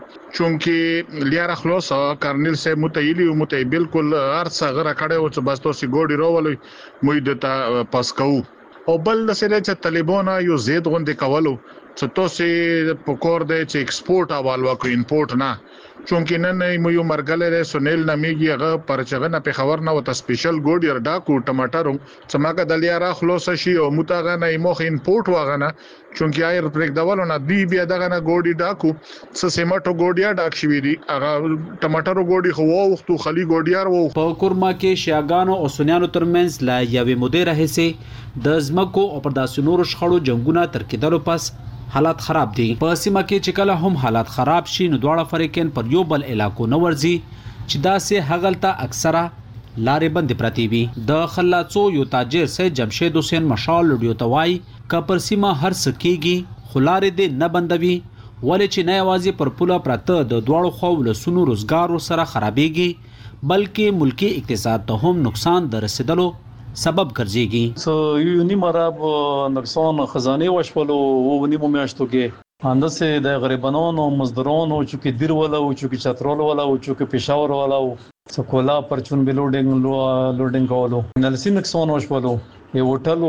چونکه لیاره خلاص کرنل سے متعیلی او متعی بالکل هر څه غره کړه او چې بس تاسو ګوډي راولې موږ د پاسکو او بل سره چې طالبانو یو زید غونډه کولو چې تاسو په کور د چې ایکسپورت حواله وکړو انپورت نه چونکه نن یو مرګله سنیل ناميږي هغه پرچغنه په خبر نه وته سپیشل ګوډ ډاکو ټماټر څماګه د لیاره خلاص شي او متاغه نه موخ انپورت واغنه چونکه ایر پرېک دولو نه دی بیا دغه نه ګوډي ډاکو س سیمټو ګوډیا ډاک شوی دی هغه ټماټر ګوډي خو وختو خلی ګوډیار وو په کورما کې شیاګانو او سنیانو ترمنځ لا یوې مودې راهسي د زمکو او پر داسې نورو شخړو جنگونه تر کېدلو پس حالات خراب دي په سیمه کې چې کله هم حالات خراب شي نو دواړه فریقین پر یو بل علاقو نه ورځي چې دا سه هغلته اکثره لارې بند پرتی وي د خلاصو یو تاجر سید جمشید حسین مشال لډیو توای کا پر سیمه هر سکیږي خلارې دې نه بندوي ولې چې نه یوازې پر پوله پراته د دواړو خو له سونو روزګار سره خرابېږي بلکې ملکی اقتصاد ته هم نقصان در رسیدلو سبب ګرځيږي سو یو نیمراب نقصان خزانه وشولو و نیمو میاشتو کې اندسه د غریبانو مزدورانو چې دیر ولا او چې چترول ولا او چې پېښور ولا او سکولا پرچون بلوډینګ لو لوډینګ کولو نلسی نقصان وشولو یو هوټلو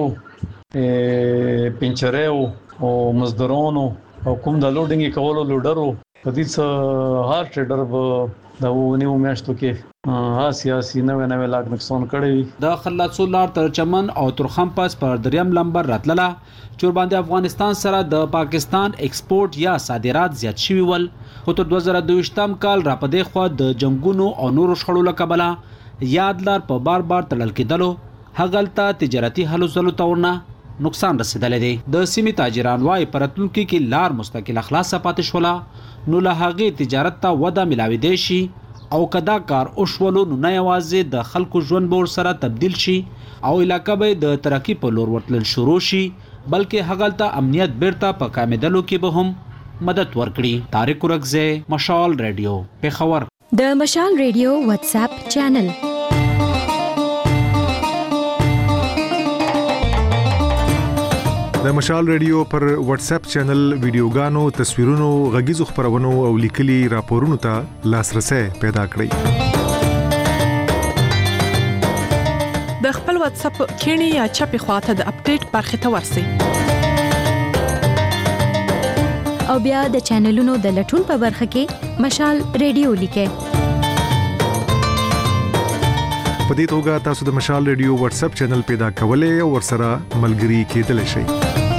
پنچره او مزدورانو او کوم د لوډینګ کولو لوډرو په دې څه هار ټریډر د ونیو میاشتو کې ها سیاسي نو نو لاګ نقصان کړی د خلاصو لار تر چمن او ترخم پاس پر دریم لمبر راتلله چور باندې افغانستان سره د پاکستان ایکسپورت یا صادرات زیات شوي ول خو تر دوه زره دوه کال را پدې خو د جنگونو او نورو شخړو لکبله یاد لار په بار بار تړل کېدلو هغلته تجارتي حلو زلو تورنه نقصان رسیدلی دی د سیمې تاجران وايي پرتونکو کې لار مستقله خلاصه پاتې شوله نو له هغې تجارت ته وده ملاوي دی شي او کدا کار او شولو نو نه یوازې د خلکو ژوند بور سره تبدیل شي او علاقې به د ترقی په لور ورتل شروع شي بلکې هغلته امنیت بیرته په کامیدلو کې به هم مدد ورکړي طارق ورغزه مشال رادیو پیښور د مشال رادیو واتس اپ چینل د مشال رادیو پر واتس اپ چینل ویډیوګانو تصویرونو غږیزو خبرونو او لیکلي راپورونو ته لاسرسي پیدا کړئ د خپل واتس اپ کینی یا چپی خواته د اپډیټ برخه ته ورسئ او بیا د چینلونو د لټون په برخه کې مشال رادیو لیکه په دې توګه تاسو د مشال رادیو واتس اپ چینل پیدا کولای او ورسره ملګري کېدلی شئ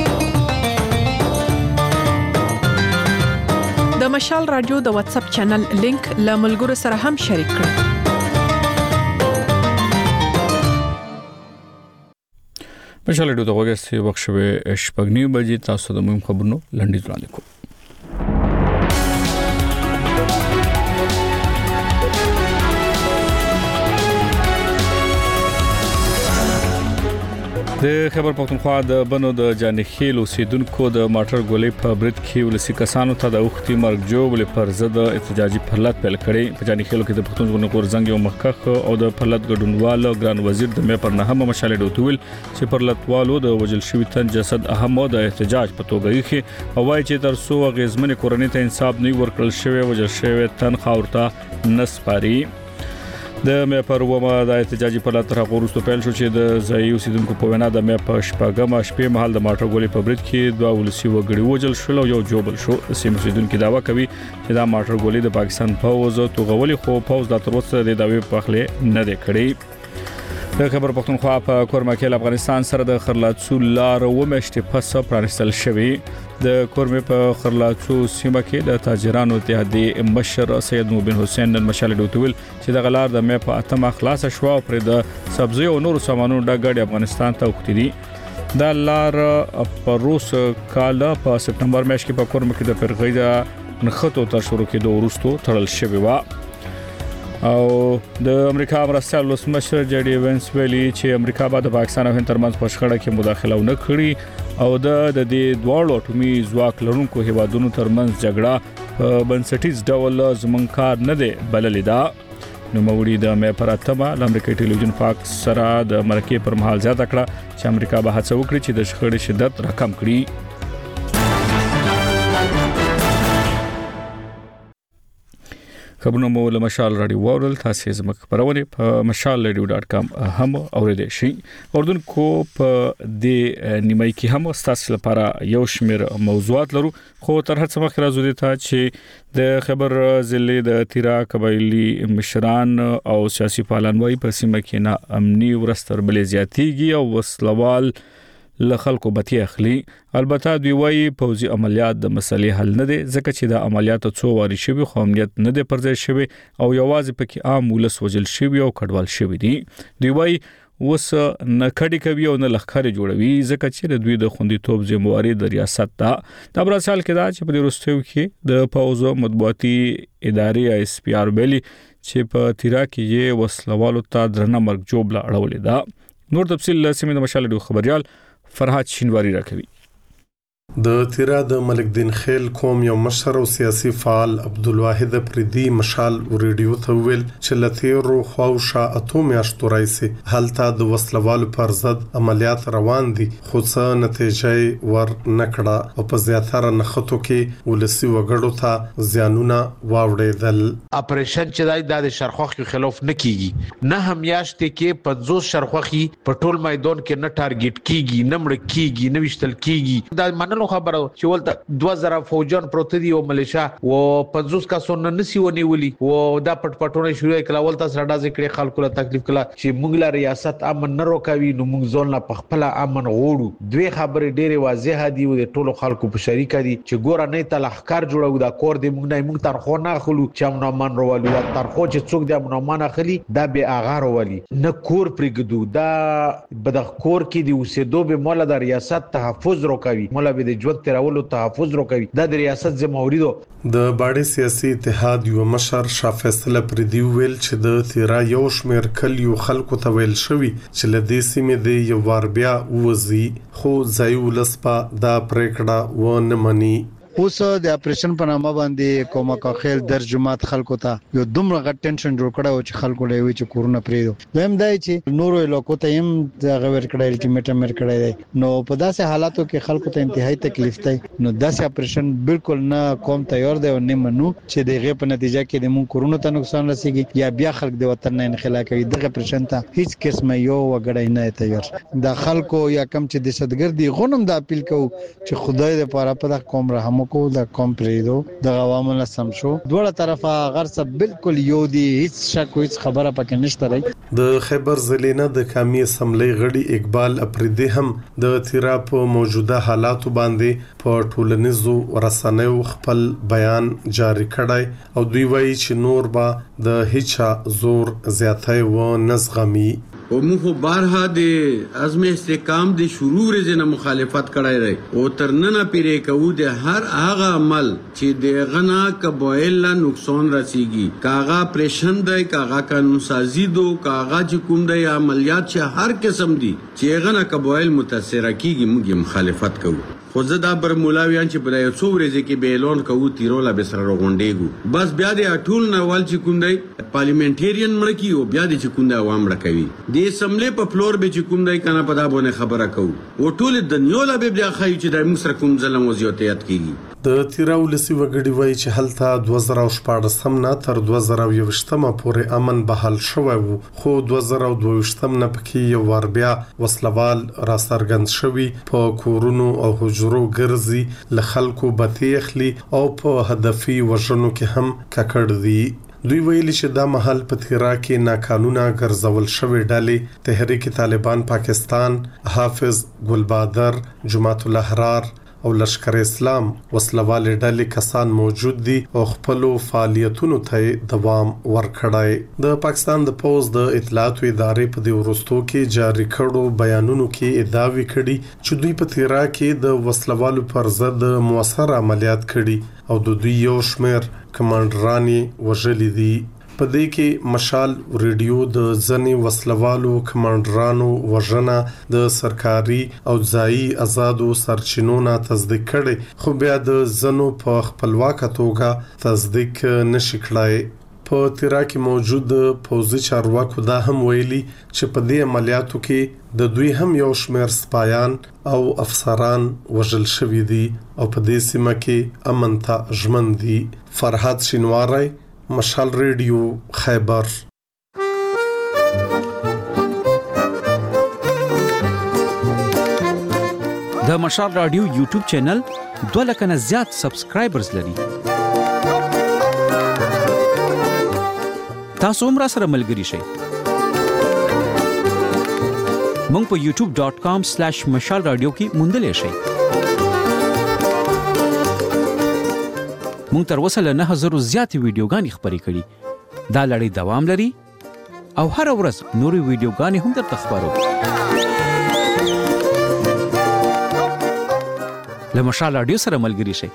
د مشال رادیو د واتس اپ چینل لینک له ملګرو سره هم شریک کړئ مشال رادیو د وګړو وخت شوه شپږنی بجې تاسو د مهم خبرونو لنډیز وړاندې کوم د خبر پښتونخوا د بنو د جانخیل اوسیدونکو د ماټر ګولې په برید کې ولسی کسانو ته د وختي مرګ جوړ پر ضد احتجاجي پرلط پیل کړي په جانخیل کې د پښتون غورځنګ یو مخکخ او د پرلط ګډونوال ګران وزیر د مې پر نه هم مشالې ډوتول چې پرلطوالو د وجل شوی تن جسد اهم د احتجاج په توګه یې او وايي چې تر څو غیزمن کورنۍ ته انصاف نه ورکړل شوی وجل شوی تن خاورته نسپاري د مې پر ومه د احتجاجي پرلط تر غورستو پیل شو چې د ځای اوسیدونکو په وینا د مې په شپږم شپې مهال د ماټر ګولې په برید کې دوه ولسی وګړي وجل شول او یو جوبل شو سیمه اوسیدونکو داوا کوي چې دا ماټر ګولې د پاکستان پوز توغولي خو پوز د تر اوسه د داوی په خله نه دی کړی د خبر پښتونخوا په کورمکل افغانستان سره د خرلاڅو لار و مشته پس پرانستل شوی د کورمه په خرلاڅو سیمه کې د تاجرانو اتحادیه مشر سید مبین حسین نن مشال ډوتول چې د غلار د مې په اتمه خلاص شو پر د سبزی او نور سامانونو د ګاډي افغانستان ته وختي دا لار په روس کال په سپتمبر میاشت کې په کورمه کې د فرغیدا نخټو تر شروع کېدو وروسته تړل شوی و او د امریکا مرستیال ولسمشر جی ډي وینس ویلي چې امریکا به د پاکستان او هند ترمنځ په شخړه کې مداخله ونه کړي او د د دې دوه اټومي ځواک لرونکو هیوادونو ترمنځ جګړه په بنسټیز ډول زمونږ کار نه دی بللې دا نو موري د مې پر اتمه د امریکا ټلویزیون فاکس سره د مرکې پر مهال زیاته کړه چې امریکا به هڅه وکړي چې د شخړې شدت راکم کړي خبرونه مو له مشال رادیو ورل تاسو زموږ خبرونه په مشال رادیو ډاټ کام هم اوریدئ شئ اردن کو په دې نیمه کې هم تاسو لپاره یو شمېر موضوعات لرو خو تر هڅه مخکې راځو د ته چې د خبر ضلع د تیرا قبایلی مشران او سیاسي فعالان وايي په سیمه کې نه امني ورستر بلې زیاتېږي او وسلوال له خلکو بتی اخلي البته دوی وايي پوځي عملیات د مسلې حل نه دي ځکه چې د عملیاتو څو واري شوی خو امنیت نه دی پرځای شوی او یوازې پکې عام ولس وجل شوی او کډوال شوی دي دوی وايي وس نه کډی کوي او نه لخر جوړوي ځکه چې دوی د خوندیتوب ذمہواری د ریاست ته د برسال کې دا چې په وروستیو کې د پوځو مطبوعاتي ادارې اس پی آر بیلی چې په تیرا کې یې وسلوالو ته درنه مرګ جوړ اړولې ده نور تفصیل سیمه د مشال ډو خبريال فرحات شینواری راکوي د تیرا د ملک دین خیل قوم یو مشر او سیاسي فعال عبدالواحد پردي مشال ریډیو ته ویل چې لته خوښه اته میاشتو راځي حالته د وسلوالو پر ضد عملیات روان دي خو څه نتیجه ور نکړه او په زیاتره نخټو کې ولسی وګړو ته زیانونه واوړېدل اپریشن چې د شرخوخ خلاف نکېږي نه همیاشته کې پنځوس شرخوخي په ټول میدان کې نه ټارګټ کیږي نه مړ کیږي نه وشتل کیږي دا منلو خبره چې ولته دوه زره فوجان پروت دي او ملیشا او پنځوس کسونه نسی ونیولي او دا پټ پټونه شروع کړه ولته سره ځکه خلکو له تکلیف کړه چې موږ له ریاست امن نه روکوي نو موږ ځون لا پخپل امن غوړو دوی خبرې ډېرې واضحه دي او د ټولو خلکو په شریکه دي چې ګوره نه ته لخر جوړو دا کور دی موږ نه موږ تر خو نه خلو چې امن امن روالو تر خو چې څوک د امن امن اخلي دا به اغا روالي نه کور پرګدو دا بدغ کور کې دی اوسېدو به مولا د ریاست تحفظ روکوي مولا به ژوند ترولو تحفظ روکوي د ریاست ذمہواری دو د باډي سیاسي اتحاد یو مشر شاه فیصله پردي ویل چې د تیرا یو شمیر کل یو خلکو ته ویل شوی چې لدې سیمې دی یو وار بیا وزي خو ځای ولسپا دا پریکړه و نه مني اوس د اپریشن په نامه باندې کومه کاخیل در جماعت خلکو ته یو دومره غټ ټینشن جوړ کړو چې خلکو له وی چې کورونا پریدو دویم دای چې نورو علاقو ته هم د غوړ کړه الټیمیټم مر کړی نو په داسې حالاتو کې خلکو ته انتهایی تکلیف دی نو داسې اپریشن بالکل نه کوم تیار دی او نه منو چې دغه په نتیجه کې د مون کورونا ته نقصان رسیږي یا بیا خلک د وطن نه انخلا کوي دغه اپریشن ته هیڅ قسمه یو وګړی نه تیار د خلکو یا کم چې دهشتګردي غنم د اپیل کو چې خدای دې پاره په کوم رحم کو د کوم پریدو د عوامو سم شو دوه طرفه غرسه بالکل یو دی هیڅ شک هیڅ خبره پکې نشته راي د خیبر ضلع د قومي اسمبلی غړي اقبال اپریدي هم د تیرا په موجوده حالاتو باندې په ټولنیزو رسنیو خپل بیان جاری کړی او دوی وایي چې نور با د هیڅ زور زیاتای و نزغمي او موږ بارها د عزم استحکام د شروع ورځې نه مخالفت کړای رہی او ترننه پیری کوو د هر هغه عمل چې د غنا قبایل لا نقصان رسیږي کاغه پریشن دی کاغه قانون سازی دو کاغه چې کوم دی عملیات چې هر قسم دي چې غنا قبایل متاثر کیږي موږ مخالفت کوو خو زه دا بر مولاویان چې په یو څو ورځې کې به اعلان کوو تیرولا به سره غونډېګو بس بیا د ټول نوال چې کوم دی پارلیمنټریان مړ کی او بیا د چې کوم دی عوام مړ کوي د اسمبلی په فلور به چې کوم دی کنه په دا باندې خبره کوو او ټول د دنیا لا به بیا خایي چې د مصر کوم ظلم او زیاتیت کیږي د تیراولسی وګړي وایي چې هلته دوه زره شپږ نه تر دوه زره یوویشت پورې امن بحال شوی وو خو دوه زره دوه ویشت نه پکې یو ور بیا وسلوال را څرګند شوی په کورونو او حجرو ګرځي له خلکو بتیخلی او په هدفي وژنو کې هم ککړ دي دوی ویلي چې دا محل په تیرا کې ناقانونه ګرځول شوی ډلې تحریک طالبان پاکستان حافظ ګلبادر جماعت الاحرار او لشکر اسلام وسلوال ډلې کسان موجود دي او خپل فعالیتونو ته دوام ورکړای د پاکستان د پوز د اطلاعات ادارې په د ورستو کې جاری کړو بیانونو کې ادعا وکړي چې دوی په تیرا کې د وسلوالو پر ضد موثر عملیات کړي او د دوی یو شمېر کمانډراني وژلي دي په دې کې مشال ریډیو د ځنی وسلوالو کمانډرانو وژنه د سرکاري او ځایي آزادو سرچینو نه تصدیق کړي خو بیا د زنو په خپلواک توګه تصدیق نشي کړای په تیرا کې موجود پوځي چارواکو دا هم ویلي چې په دې عملیاتو کې د دوی هم یو شمېر سپایان او افسران وژل شوي دي او په دې سیمه کې امن ته ژمن دي فرحات شینواری مشال ریډیو خیبر د مشال رادیو یوټیوب چینل دوه لک نه زیات سبسکرایبرز لري تاسو هم را سره ملګري شئ مونږ په یوټیوب ډاٹ کام سلیش مشال رادیو کې موندلې شئ مونږ تر اوسه له نه هزار زیات ویډیوګانې خبرې کړي دا لړۍ دوام لري او هر ورځ نورې ویډیوګانې هم درته خبرو له مشال رادیو سره ملګري شئ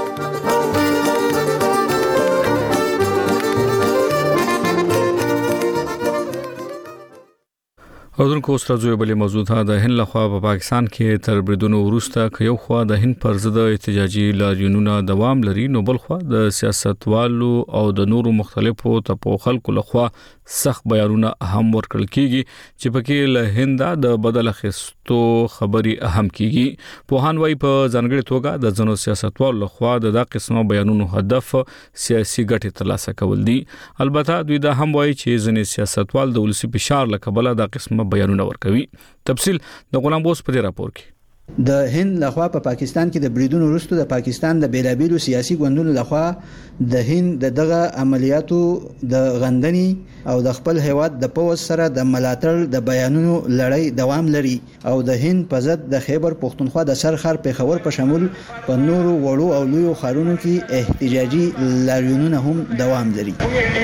اذن کو ستاسو بلې موضوع ده د هند لخوا په پاکستان کې تر بریدونو وروسته ک یو خوا د هند پر ضد احتجاجي لاریونونه دوام لري نو بل خوا د سیاستوالو او د نورو مختلفو تپو خلکو لخوا سخت بیانونه اهم ورکړل کیږي چې پکې له هند د بدل خستو خبري اهم کیږي په هان وای په ځانګړي توګه د ځنو سیاستوالو لخوا د دا قسمه بیانونو هدف سیاسي ګټه ترلاسه کول دي البته دوی دا هم وای چې ځنې سیاستوال د ولسی فشار لکبله د قسمه بیانونه ورکوي تفصیل د غلام بوس په راپور کې د هند لخوا په پاکستان کې د بریدونو وروسته د پاکستان د بیلابیلو سیاسي ګوندونو لخوا د هند دغه عملیاتو د غندنې او د خپل هیواد د پوز سره د ملاتړ د بیانونو لړۍ دوام لري او د هند په ضد د خیبر پختونخوا د سرخر پیښور په شمول په نورو وړو او لویو ښارونو کې احتجاجي لاریونونه هم دوام لري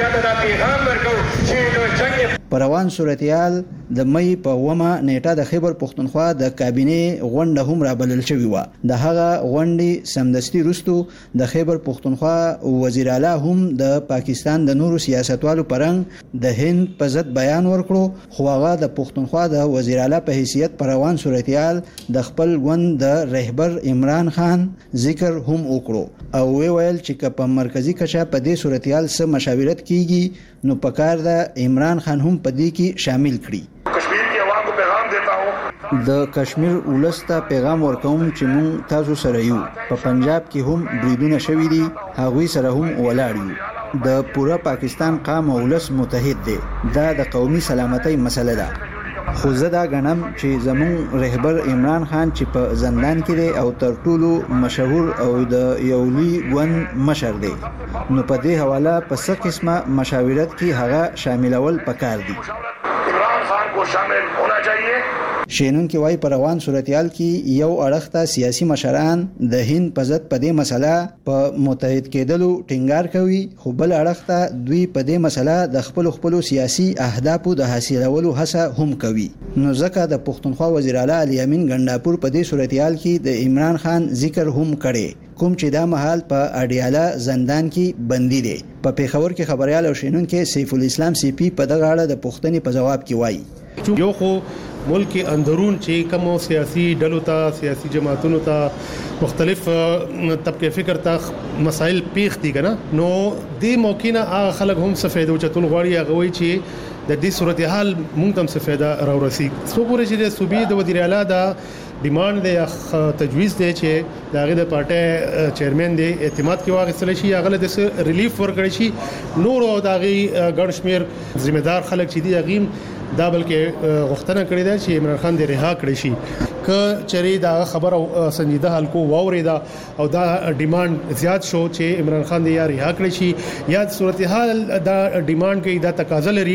په روان صورتحال د مې په ومه نیټه د خیبر پختونخوا د کابینه غونډه هم رابلل شوې و د هغه غونډې سمدستي وروسته د خیبر پختونخوا وزیر اعلی هم د پاکستان د نورو سیاستوالو پرنګ د هند په ضد بیان ورکړو خو هغه د پختونخوا د وزیر اعلی په حیثیت پر روان صورتحال د خپل غوند د رهبر عمران خان ذکر هم وکړو او وی ویل چې په مرکزی کچه په دې صورتحال سره مشاورت کیږي نو پکار د عمران خان هم په دې کې شامل کړي کشمیر کې عوام کو پیغام دیتا ہوں د کشمیر ولسته پیغام ورکوم چې مونږ تاسو سره یو په پنجاب کې هم بریدونه شوي دي هغوی سره هم ولاړ یو د پوره پاکستان قوم او ولس متحد دي دا د قومي سلامتۍ مسله ده خو زه دا غنم چې زمون رهبر عمران خان چې په زندان کې دی او تر ټولو مشهور او د یولي ون مشر دی نو په دې حواله په څه قسمه مشاورت کې هغه شاملول پکار دي عمران خان کو को शामिल होना चाहिए। شینون کې وای پر روان صورتحال کې یو اړخ ته سیاسي مشران د هند په ضد په دې مسله په متحد کېدلو ټینګار کوي، خو بل اړخ ته دوی په دې مسله د خپل خپل سیاسي اهدافو د حاصلولو هڅه هم کوي. نو ځکه د پښتونخوا وزیر اعلی علي امین ګنداپور په دې صورتحال کې د عمران خان ذکر هم کړي، کوم چې دا مهال په اډیاله زندان کې بندي دي. په پیښور کې خبريال او شینون کې سیف الاسلام سی پی په دغه اړه د پښتنې په جواب کې وایي یو خو ملک اندرون چې کوم سیاسي ډلو ته سیاسي جماعتونو ته مختلف طبقه فکر ته مسائل پیښ دي کنه، نو د موقع نه هغه خلک هم څه فائدہ چتون غواړي، هغه وایي چې د دې صورتحال مونږ هم څه فائدہ راورسي. څو ګوري چې د صوبې د وزیر اعلی دا ډیماند دی تجویز دی چې دغه د پارټي چیرمن دی اعتماد کې واغستل شي، هغه د ریلیف ورکړي شي. نور او دغه ګڼ شمیر ذمہ دار خلک چې دی هغه دا بلکې غوښتنه کړې ده چې عمران خان دې رها کړی شي. ک چری دا خبر او سنجیده حلقو واوریدا او دا ډیماند زیات شو چې عمران خان دې یا رها کړی شي، یا صورتحال دا ډیماند کوي دا تقاضا لري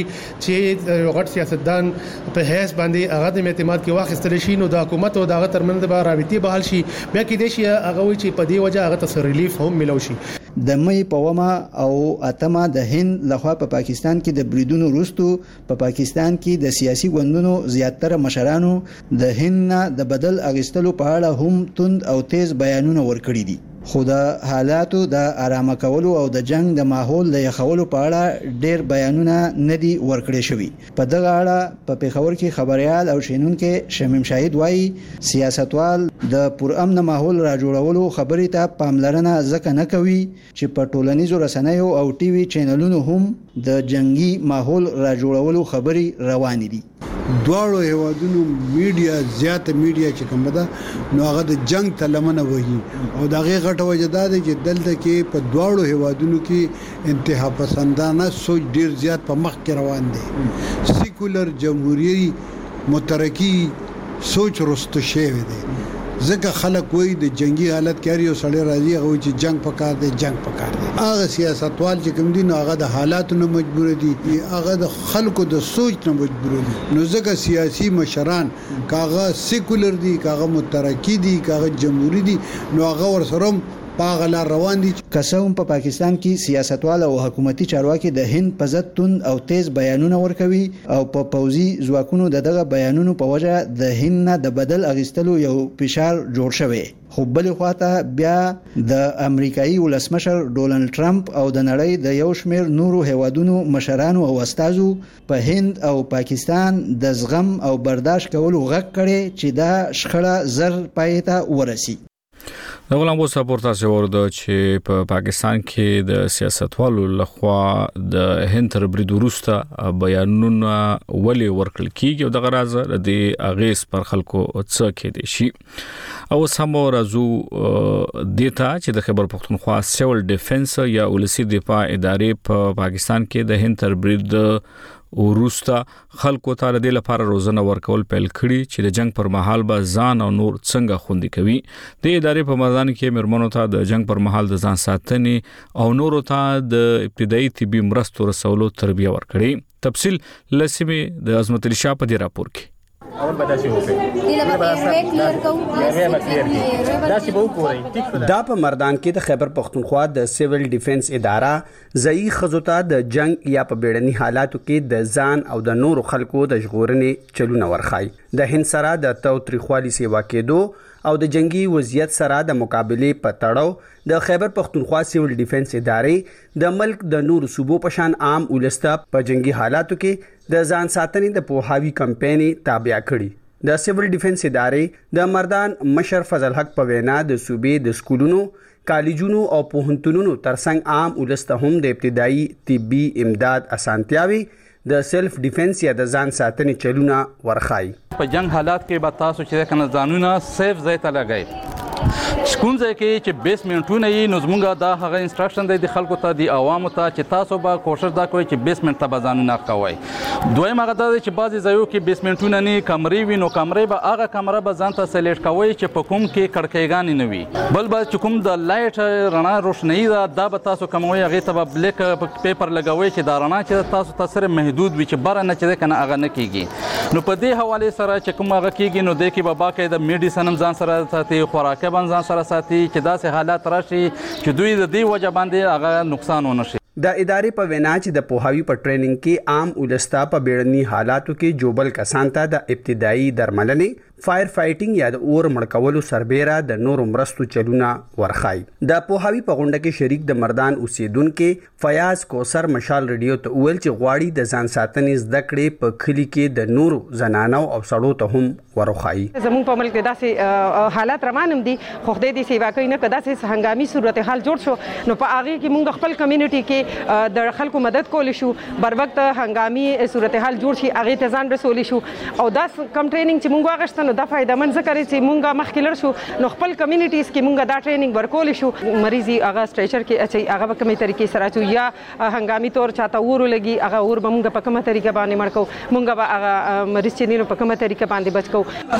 چې یو غټ سیاستدان په هیڅ باندې هغه د اعتماد کې واخیستل شي، نو د حکومت او دغه ترمنځ به رابطې بحال شي، بیا کې د شي هغه وی چې په دې وجه هغه ته ریلیف هم ملو شي. د مې په ومه او اتمه د هند لخوا په پا پاکستان کې د بریدونو وروسته په پا پاکستان کې د سیاسي ګوندونو زیاتره مشرانو د هند نه د بدل اغستلو په اړه هم تند او تیز بیانونه ورکړي دي، خو د حالاتو د آرامه کولو او د جنگ د ماحول د یخولو په اړه ډېر بیانونه نه دي ورکړي شوي. په دغه اړه په پیښور کې خبريال او شینون کې شمیم شاهد وایي سیاستوال د پرامن ماحول را جوړولو خبرې ته پاملرنه ځکه نه کوي چې په ټولنیزو رسنیو او ټي وي چینلونو هم د جنگي ماحول را جوړولو خبرې روانې دي. دواړو هیوادونو میډیا زیاته میډیا چې کوم ده نو هغه د جنگ ته لمنه وایي، او دغه غټه وجه ده چې دلته کې په دواړو هیوادونو کې انتها پسندانه سوچ ډیر زیات په مخ کې روان دي. سیکولر جمهوریت مترقی سوچ رستو شوی دی، ځکه خلک وایي د جنگي حالت کې یو سړی راځي هغه چې جنگ پکار دی جنگ پکار دی. هغه سیاستوال چې کوم دي نو هغه د حالاتو نه مجبور دي، هغه د خلکو د سوچ نه مجبور دي. نو ځکه سیاسي مشران کاغه سیکولر دي کاغه مترقی دي کاغه جمهوریت دي نو هغه ورسره پاغلا روان دي. کسوم په پا پاکستان کې سیاستوال او حکومتي چارواکي د هند په ضد تند او تیز بیانونه ورکوي، او په پوزي ځواکونو دغه بیانونو په وجه د هند نه د بدل اغستلو یو فشار جوړ شوی. خو بل خواته بیا د امریکایي ولسمشر ډونالد ټرمپ او د نړۍ د یو شمېر نورو هیوادونو مشرانو او استادو په هند او پاکستان د زغم او برداشت کولو غږ کړي چې دا شخړه زر پای ته ورسي. د غلام بو سپورټ تاسو ورده چې په پاکستان کې د سیاستوالو لخوا د هند تر برید وروسته بیانونه ولې ورکړل کیږي او د غراز د اغیز پر خلکو څه کې دي شي. او سمو راځو دیتا چې د خیبر پختونخوا سیول ډیفنس یا ولسی دفاع ادارې په پا پاکستان کې د هند تر برید وروسته خلکو ته د لپاره روزنه ورکول پیل کړي چې د جنگ پر مهال به ځان او نور څنګه خوندي کوي. د ادارې په میدان کې مرمنو ته د جنگ پر مهال د ځان ساتنې او نورو ته د ابتدایي طبي مرستو رسولو تربیه ورکړي. تفصیل لسمه د عظمت علي شاه په دې راپور کې. اول بداسي دا په مردان کې د خیبر پختونخوا د سیول ډیفنس اداره ځای خزوته د جنگ یا په بیړني حالاتو کې د ځان او د نورو خلکو د ژغورنې چلونه ورخای. د هند سره د توتریخوالي سیوا کېدو او د جنگي وضعیت سره د مقابله په تړاو د خیبر پختونخوا سیول ډیفنس ادارې د ملک د نورو صوبو په شان عام ولسته په جنگي حالاتو کې د ځان ساتنې د پوهاوی کمپایني تابع کړي. د سیول ډیفنس ادارې د مردان مشر فضل حق په وینا د صوبې د سکولونو کالجونو او پوهنتونونو ترڅنګ عام ولسته هم د ابتدایي طبي امداد اسانتیاوي د سیلف ډیفنس یا د ځان ساتنې چلونه ورخای. په جنگ حالات کې به تاسو چې کنه ځانونه سیف ځای ته لګای سکون ځای کې چې بیسمنټونه یې نو زمونږ دا هغه انسټرکشن دی د خلکو ته د عوامو ته چې تاسو به کوشش دا کوئ چې بیسمنټ ته به ځانونه کوئ. دویم هغه دا دی چې بعضې ځایو کې بیسمنټونه نه کمرې وي نو کمرې به هغه کمره به ځان ته سلیکټ کوئ چې په کوم کې کړکېګانې نه وي. بل به چې کوم د لایټ رڼا روشنایي ده دا به تاسو کموئ، هغې ته به بلیک پیپر لګوئ چې دا رڼا چې تاسو ته صرف محدود وي چې بره نه چې دی که نه هغه نه کېږي. نو په دې حواله سره چې کوم هغه کېږي نو د کې به باقاعده میډیسن هم ځان سره ساتي خوراکه هم ځان سره ساتي چې داسې حالات راشي چې دوی د دې وجه باندې هغه نقصان ونه شي. د ادارې په وینا چې د پوهاوی په ټریننګ کې عام ولستا په بیړني حالاتو کې جوبل کسان ته د ابتدایي درملنې فایر فایټینګ یا د اور مړکولو سربېره د نورو مرستو چلونه ورخای. د پوهاوی په غونډه کې شریک د مردان اوسیدونکو فیاض کوثر مشال ریډیو ته ویل چې غواړي د ځان ساتنې زده کړې په کلی کې د نورو زنانو او سړو ته هم ورخای. زموږ په ملک داسې حالات روانم دي خو خدای دې سیوا کوي نه کدا سه هنګامي صورتحال جوړ شو نو په هغه کې موږ خپل کمیونټي کې د خلکو مدد کول شو بر وخت هنګامي صورتحال جوړ شي هغه ته ځان رسول شو او دا کم ټریننګ چې موږ واغښتنو دا فائدہ من ذکر چې موږ مخکې لر شو نو خپل کمیونټیز کې موږ دا ټریننګ ورکول شو مریضي هغه سټریچر کې اچي هغه په کومه طریقې سره چو یا هنګامي تور چاته ور لګي هغه ور موږ په کومه طریقې باندې مړکو موږ به هغه مریض چې نه په کومه طریقې باندې بچو.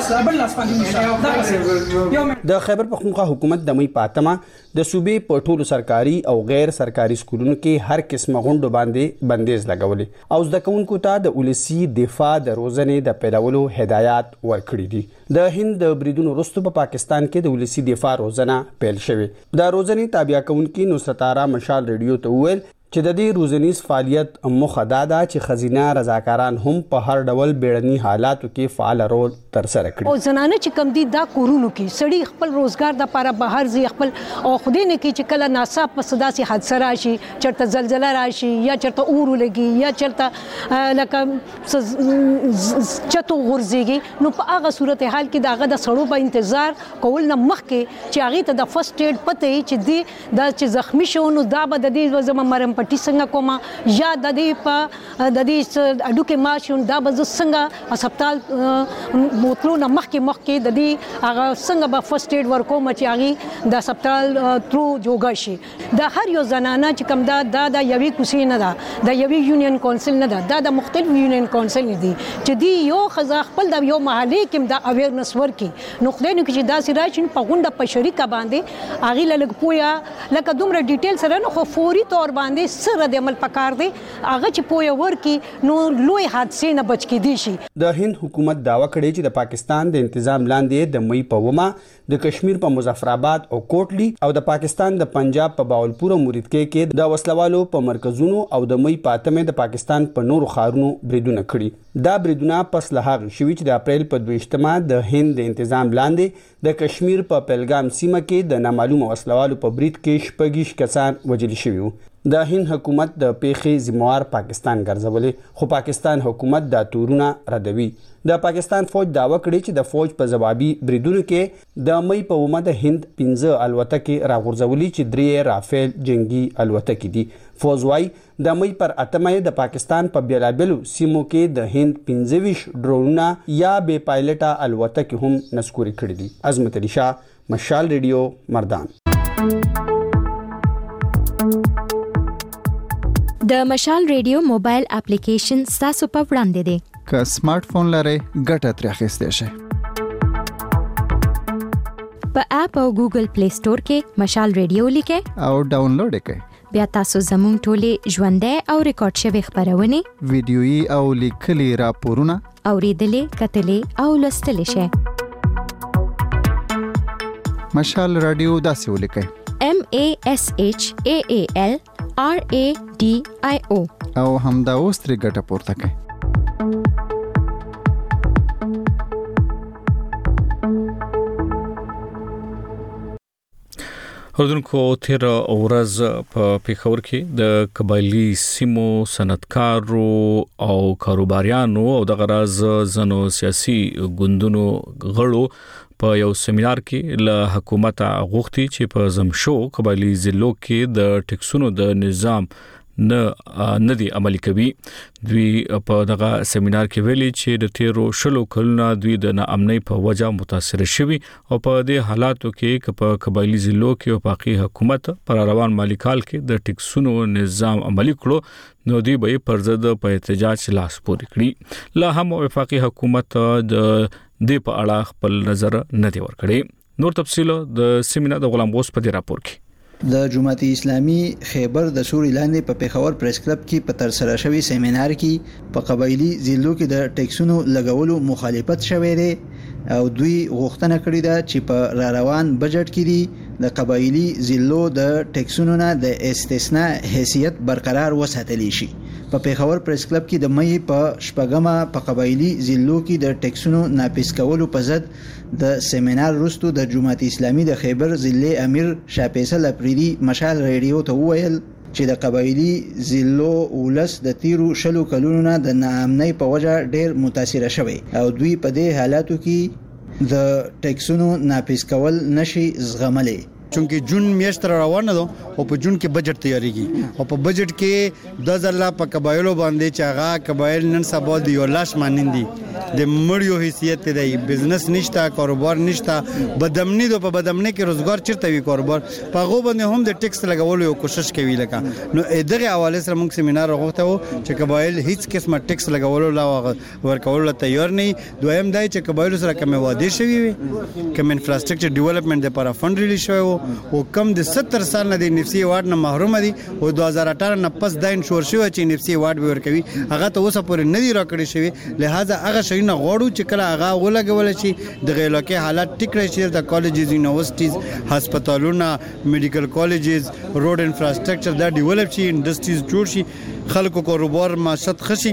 د خیبر پختونخوا حکومت د مې پاتمه د صوبې په ټولو سرکاري او غیر سرکاري سکولونو کې هر قسمه غونډو باندې بندیز لګولې او زده کوونکو ته د ولسی دفاع د روزنې د پیلولو هدایات ورکړي دي. د هند د بریدونو وروسته په پاکستان کې د ولسی دفاع روزنه پیل شوه. د روزنې تابع کونکي نصرت آرا مشال ریډیو ته ویل چې د دې روزنیز فعالیت مخه دا ده چې خزینه رضاکاران هم په هر ډول بیړني حالاتو کې فعال رول تر سره کړي. او زنانه چې کم دي دا کورونو کې سړي خپل روزګار د لپاره بهر ځي خپل او خدای نه کې چې کله ناڅاپه په صدا سي حادثه راشي چرته زلزلہ راشي یا چرته اور لګي یا چرته لکه چتو غورځيږي نو په هغه صورتحال کې داغه د سړو په انتظار کول نه مخکې چې هغه ته د فرست ایډ پته چې دی دا چې زخمی شو نو دا به د دې زما مرم پټي څنګه کومه یا د دې په د دې اډو کې ماشون دا به څنګه هسپتال موتلو نه مخکې مخکې د دې هغه څنګه به فرست ایډ ورکوم چې هغه د هسپتال ترو جوګا شي. د هر یو زنانه چې کوم دا د یوې کوسې نه ده د یوې یونین کونسل نه ده دا د مختلف یونین کونسل دي چې دی یو خزا خپل د یو محلي کې د اویرنس ورکي نو خدای نو چې دا سي راشي په غونډه په شریکه باندې هغه لږ پویا لکه دومره ډیټیل سره نو خو فوري تور باندې سره د عمل پکار دی هغه چې پویا ورکی نو لوی حادثه نه بچ کی دي شي. د هند حکومت داوا کړی چې د پاکستان د تنظیم لاندې د مې په ومه د کشمیر په مظفرآباد او کوټلی او د پاکستان د پنجاب په باولپور او مریدکې کې د وسلوالو په مرکزونو او د مې پاتمه د پاکستان په نورو ښارونو بریدونه کړي. دا بریدونه پس له هغه شوي چې د اپریل په دویشتمه د هند د تنظیم لاندې د کشمیر په پهلګام سیمه کې د نامعلومه وسلوالو په برید کې شپږ کسان وژل شوي وو. د هند حکومت د پیښې ذمہوار پاکستان ګرځولې خو پاکستان حکومت دا تورونه ردوي. د پاکستان فوج داوا کړی چې د فوج په جوابي بریدونو کې د مې په ومه د هند پنځه الوتکې راغورځولې چې درې رافیل جنگي الوتکې دي. فوج وايي د مې پر اتمه د پاکستان په بیلابلو سیمو کې د هند پنځه ویشت ډرونونه یا بې پایلټه الوتکې هم نسکوري کړې دي. عظمت علي شاه مشال ریډیو مردان. د مشال ریډیو موبایل اپلیکیشن تاسو په وړاندې دی. که سمارټ فون لرئ ګټه ترې اخیستی شئ. په اپ او ګوګل پلی سٹور کې مشال ریډیو لیکئ او ډاونلوډ یې کړئ. بیا تاسو زموږ ټولې ژوندۍ او ریکارډ شوي خبرونه ویډیويي او لیکلي راپورونه اوریدلې کتلې او لوستلې شئ. مشال رادیو داسې ولیکئ M A S H A A L R A D I O او همدا اوس ترې ګټه پورته کړئ. اوردونکو تیر ورځ په پیښور کې د قبایلی سیمو صنعتکارو او کاروباریانو او د غراز زنو سیاسي ګوندونو غړو په یو سیمینار کې له حکومت غوښتي چې په زمشو قبایلی ضلعو کې د ټیکسونو د نظام نه ندي عملي کوي. دوی په دغه سیمینار کې ویلي چې د تیرو شلو کلونو دوی د ناامنۍ په وجه متاثر شوي او په دې حالاتو کې په قبایلی ضلعو کې وفاقي حکومت پر روان مالی کال کې د ټیکسونو نظام عملي کړو نو دوی به پر ضد په احتجاج لاس پورې کړي. لا هم وفاقي حکومت د دې په اړه خپل نظر نه دی ورکړي. نور تفصيل د سیمینار د غلام غوث په دې راپور کې. د جماعت اسلامي خیبر د سوري لاندې په پیښور پریس کلب کې په تر سره شوی سیمینار کې په قبایلی ضلعو کې د ټیکسونو لګولو مخالفت شوی دی او دوی غوښتنه کړې ده چې په را روان بجټ کې دی د قبایلی ضلعو د ټیکسونو نه د استثناء حیثیت برقرار وساتل شي. په پیښور پریس کلب کې د مې په شپږمه په قبایلی ضلعو کې د ټیکسونو ناپیس کولو په ضد د سیمینار وروسته د جماعت اسلامي د خیبر ضلع امیر شاه فیصل اپریدي مشال ریډیو ته وویل چې د قبایلی ضلعو ولس د تیرو شلو کلونو نه د ناامنۍ په وجه ډیر متاثر شوی او دوی په دې حالاتو کې د ټیکسونو ناپیس کول نشي زغملي. چونکه جون میاشت را روانه ده او په جون کې بجټ تیاریږي او په بجټ کې د ځله په قبایلو باندې چې هغه قبایل نن سبا د یو لاش مانندي د مړیو حیثیت دی، بزنس نشته، کاروبار نشته، بدامنی دو په بدامنی کې روزګار چیرته وی کاروبار په هغه باندې هم د ټیکس لګولو یو کوشش کوي. لکه نو دغه حواله سره موږ سیمینار راغوته وو چې قبایل هیڅ قسمه ټیکس لګولو لا ورکول تیار نه. دویم دای چې قبایل سره کوم واده شوی وي، کوم انفراستراکچر ډیولپمنٹ لپاره فند ریلیز شوی او کم د ستر سال نه د نفسي وارد نه محروم دي او دوه هزار اټھارہ نه پس د انشور شوی چې نفسي وارد به ورکوي هغه ته اوسه پورې نه دی راکړی شوی. لہذا هغه شي نه غواړو چې کله هغه ولګول شي د غیلکه حالات ټیک راشي د کالجز یونیورسيټیز هسپتالونه میډیکل کالجز روډ انفراستراکچر دا ډیولپ شي، انډستریز جوړ شي، خلکو کاروبار معیشت خشي.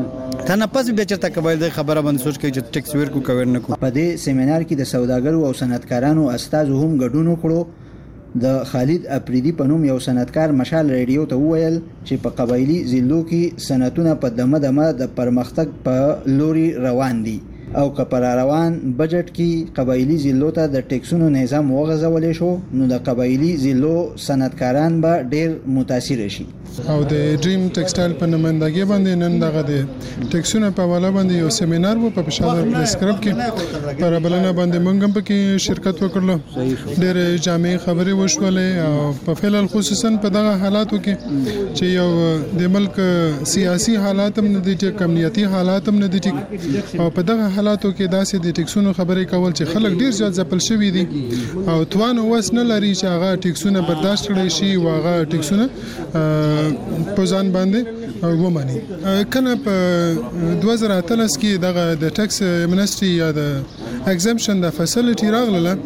تنه پس به چرته قبایل د خبره باندې سوچ کوي چې ټیکس ورکو کوي نه کو. په دې سیمینار کې د سوداګرو او صنعتکارانو استاد هم ګډون وکړو. د خالد اپریدي په نوم یو صنعتکار مشال ریډیو ته وویل چې په قبایلی ضلعو کې صنعتونه په دمه دمه د پرمختګ په لوري روان دي او که پر روان بجټ کې قبایلی ضلعو ته د ټیکسونو نظام وغځولې شو نو د قبایلی ضلعو صنعتکاران به ډیر متاثر شي. او د ډریم ټیکسټایل په نمائندګۍ باندې نن دغه د ټیکسونو په حواله باندې یو سیمینار وو په پیښور پریس کلب کې پر بلنه باندې موږ هم پکې شرکت وکړو. ډېر جامع خبرې وشولې او په فعل خصوصا په دغه حالاتو کې چې یو د ملک سیاسي حالات هم نه دي ټیک، امنیتي حالات هم نه دي ټیک او په دغه حالاتو کې داسې د ټیکسونو خبرې کول چې خلک ډیر زیات ځپل شوي دي او توان وس نه لري چې هغه ټیکسونه برداشت کړي شي او هغه ټیکسونه په ځان باندې ومني. کله په دوه زره اتلس کې دغه د ټیکس منسټري یا د ایگزمپشن د فیسیلیټي راغله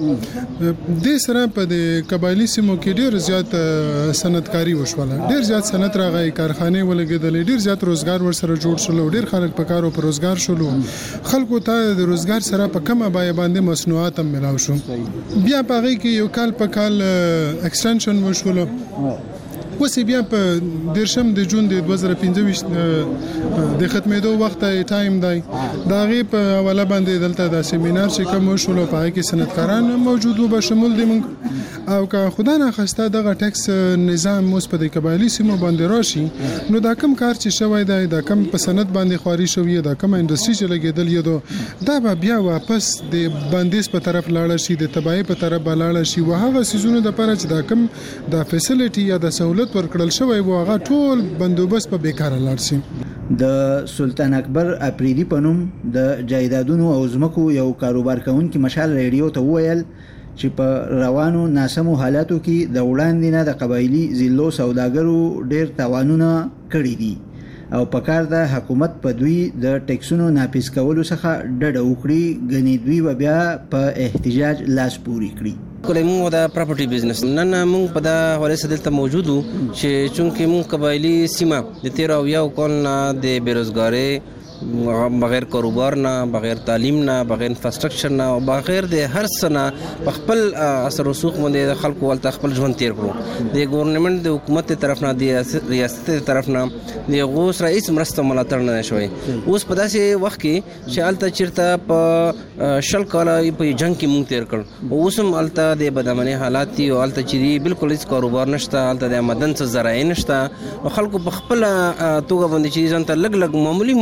د سره په د قبایلی سیمو کې ډیر زیات صنعتکاری وشوله، ډیر زیات صنعت راغی، کارخانه ولګیدل، ډیر زیات روزګار ورسره جوړ شول، ډیر خلک په کارو پر روزګار شول، خلکو ته د روزګار سره په کومه بای باندې مصنوعات هم ملاو شو. بیا په هغه کې یو کال په کال ایکسټنشن وشول. وسی بیا په دیرشم د جون د دوه زره پنځه د ختمېدو وخت ټایم دی دا غي په حواله باندې دلته د سیمینار چې کوم شول په هغه کې صنعتکاران موجود و به شمول دي مونږ او که خدای نه خواسته دغه ټیکس نظام موږ په د قبایلی سیمو باندې راشي نو دا کم کار چې شوی دی دا کم په سند باندې خواري شوی دا کم انډستری چې لګیدل یو دا به بیا واپس د بندیز په طرف لاړ شي، د تباہي په طرف لاړ شي. وهغه سيزونه د پاره چې دا کم د فیسیلیټي یا د سہولت ورکړل شوی و هغه ټول بندوبست په بیکار لاړ شي. د سلطان اکبر اپریدي په نوم د جایدادونو او ځمکو یو کاروبار کوونکی مشال ریډیو ته وویل چې په روانو ناسمو حالاتو کې د وړاندې نه د قبایلی ضلعو سوداګرو ډیر تاوانونه کړي دي او په کار د حکومت په دوی د ټیکسونو ناپیس کولو څخه ډډه وکړي، غني دوی بیا په احتجاج لاس پوري کړي. کله موږ د پراپرټي بزنس نن موږ په دا حواله سره دلته موجود وو چې چونکه موږ قبایلی سیمه د تیر او یو کال نه د بیروزګاری بغیر کاروبار نه، بغیر تعلیم نه، بغیر انفراستراکچر نه او بغیر د هر څه نه په خپل اثر رسوخ باندې د خلکو ولته خپل ژوند تیر کړو. د ګورنمنت د حکومت طرف نه، د ریاست طرف نه د غوس رئیس مرسته ملاتړ نه شوی. اوس په داسې وخت کې چې الته چیرته په شل کال په جنگ کې مونږ تیر کړ، اوس هم الته د بدامنۍ حالات دي او الته چې بالکل هیڅ کاروبار نشته، الته د آمدن څه ذرایع نشته او خلکو په خپل توګه باندې چې ځان ته لګ لګ معمولی معمولی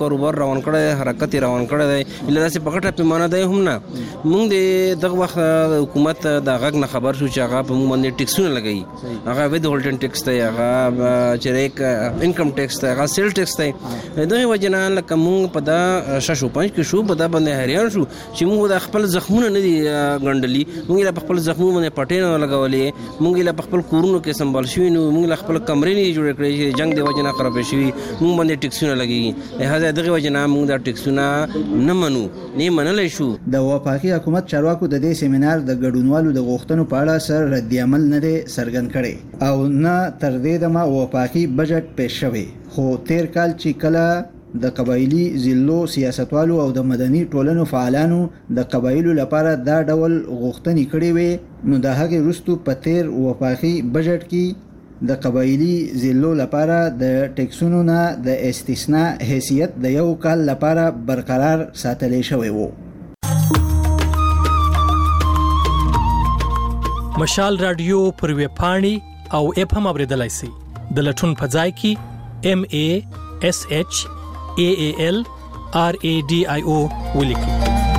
کاروبار روان کړی حرکت روان کړی دی لداسې په غټه پیمانه دی هم نه موږ د دغه وخت حکومت د غږ نه خبر شو چې هغه په موږ باندې ټیکسونه لګوي هغه ود هولټن ټیکس دی هغه چې انکم ټیکس دی هغه سیل ټیکس دی دغه وجه نه لکه موږ په دا شاشو پنځ کې شو په دا باندې حیران شو چې موږ د خپل زخمونه نه دي ګنډلي موږ له خپل زخمونو باندې پټې نه لګولې موږ له خپل کورونو کې سنبال شوي نو موږ له خپل کمرې نه جوړ کړې چې جنگ دی وجه نه خراب شي موږ باندې ټیکسونه لګي لہذا دغه وجه نه موږ دا ټیکسونه نه منو نه منلای شو د وفاقي حکومت چارواکو د دې سیمینار د ګډونوالو د غوښتنو په اړه سر رد عمل نه دی څرګند کړي او نه تر دې دمه وفاقي بجټ پیش شوی خو تیر کال چې کله د قبایلی ضلعو سیاستوالو او د مدني ټولنو فعالانو د قبایلو لپاره دا ډول غوښتنې کړې وي نو د هغې وروستو په تیر وفاقي بجټ کې د قبایلی ضلعو لپاره د ټیکسونو نه د استثناء حیثیت د یو کال لپاره برقرار ساتلی شوی وو. مشال رادیو پر ویب پاڼې او اپ هم اوریدلای شئ د لټون په ځای کې ام ای اس ایچ A A L R A D I O ولیکئ.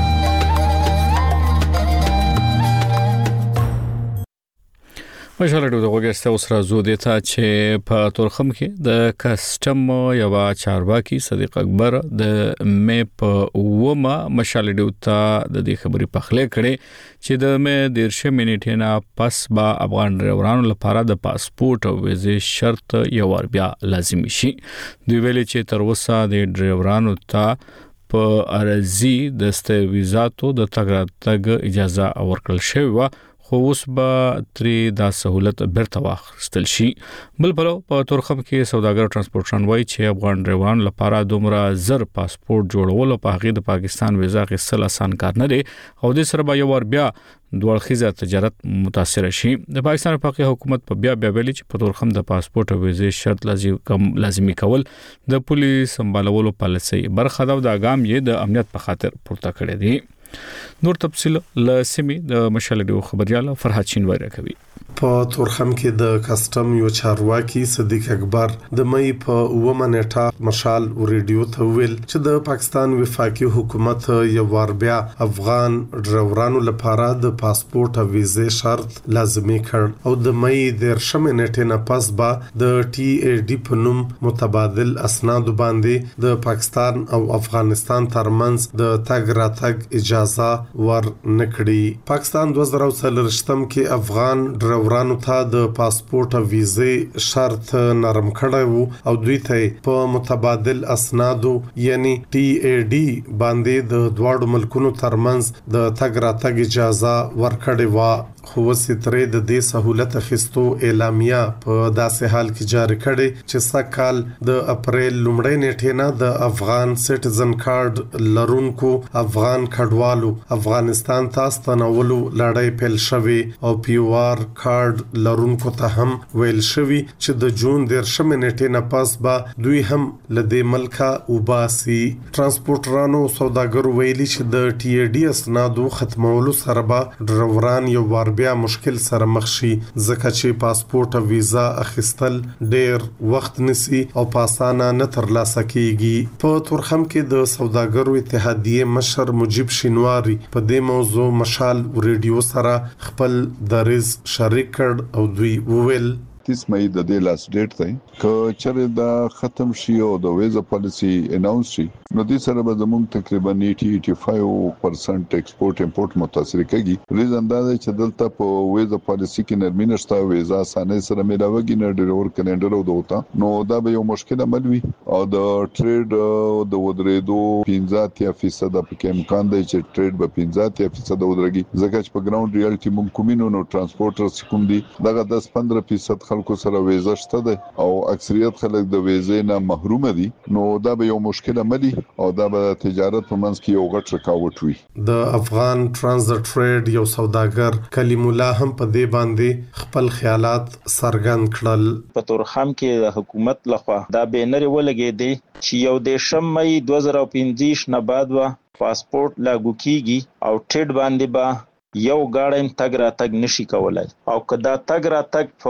مشال رادیو د وګړو اوس راځو د ته چې په تورخم کې د کسټم یو چارواکي صدیق اکبر د مې په ومه مشال رادیو ته د دې خبرې پخلې کړي چې د مې دیرشه منټې نه پس با افغان ډرایورانو لپاره د پاسپورت او ویزې شرط یو ور بیا لازمي شي دوی ویلي چې تر اوسه د ډرایورانو ته په ارزي د دستاویزاتو د تګ راتګ اجازه ورکړل شوی و خو اوس به ترې دا سہولت بیرته واخیستل شي. بل پلو په تورخم کې سوداګر ترانسپورټشن وایي چې افغان ډرایورانو لپاره دومره زر پاسپورت جوړول په هغه د پاکستان ویزا غوښتل آسان کار نه دی او د سره به یو ور بیا دوړخیزه تجارت متاثر شي. د پاکستان وفاقي حکومت په بیا بیا ویلي چې په تورخم د پاسپورت او ویزې شرط لازم کم لازمي کول د پولیس سمبالولو پالیسي برخه دا د اقام یې د امنیت په خاطر پورته کړی دی. نور تفصیل له سیمې د مشال رادیو خبريال فرحت شینواری کوي. په تورخم کې د کسټم یو چارواکي صدیق اکبر د مې په اومه نیټه مشال رادیو ته ویل چې د پاکستان وفاقي حکومت یو ور بیا افغان ډرایورانو لپاره د پاسپورت او ویزې شرط لازمي کړ او د مې د شمه نیټه نه پس با د ټي ای ډي په نوم متبادل اسناد باندې د پاکستان او افغانستان ترمنځ د تګ راتګ اجازه ور نکړي. پاکستان دوه زره څلورم کې افغان ډرایورانو ته د پاسپورت او ویزې شرط نرم کړی وو او دوی ته په متبادل اسنادو یعنی ټي ای ډي باندې د دواړو ملکونو ترمنځ د تګ راتګ اجازه ورکړې و خو وسیترې د دې سہولت خستو اعلامیه په داسې حال کې جاری کړي چې سکهال د اپریل لومړۍ نیټې نه د افغان سټیزن کارت لرونکو افغان کډوالو افغانستان ته ستنولو لړۍ پیل شوې او پی او آر کارت لرونکو ته هم ویل شوی چې د جون دیرشمه نیټې نه پس به دوی هم لدې ملکا وباسي. ترانسپورټرانو سوداګرو ویلي چې د ټي ای ډي اسنادو ختمولو سره به ډرایوران یو وار بیا مشکل سره مخ شي ځکه چې پاسپورت او ویزا اخیستل ډیر وخت نسی او پاسانه نه ترلاسه کیږي. په تورخم کې د سوداګرو اتحادیه مشر مجيب شینواری په دې موضوع مشال رادیو سره خپل دریز شریک کړ او دوی وویل تیس مئی د دې لاس ډیټ دی که چېرې دا ختم شي او د ویزا پالیسی اناونس شي نو دې سره به زموږ تقریبا اسی پنځه پرسنټ ایکسپورت امپورت متاثر کیږي. ریزن دا دی چې دلته په ویزا پالیسی کې نرمي نشته ویزا اسانه سره ملاويږي نه ډیرور کلندر او دوته نو دا به یو مشکل عمل وي او د ټریډ د ودرېدو پنځه فیصد په امکان دی چې ټریډ به پنځه فیصد ودرېږي ځکه چې په ګراوند ریالټي موږ کومینو نو ترانسپورټرز کوم دي دغه دس پندرہ فیصد خلکو سره ویزا شته ده او اکثریت خلک د ویزې نه محروم دي نو دا به یو مشکل عملی او دا به تجارت په منځ کې یو غټ رکاوټ وي. د افغان ترانزیت ټریډ یو سوداګر کلیم الله هم په دې باندې خپل خیالات څرګند کړل. په تورخم کې د حکومت لخوا دا بینر ولګې دي چې یو د شمې دوه زره پنځه نه بعد وا پاسپورت لاګو کیږي او ټریډ باندې با یو ګاډی تګ را تګ نشي کولای او کدا تګ را تګ په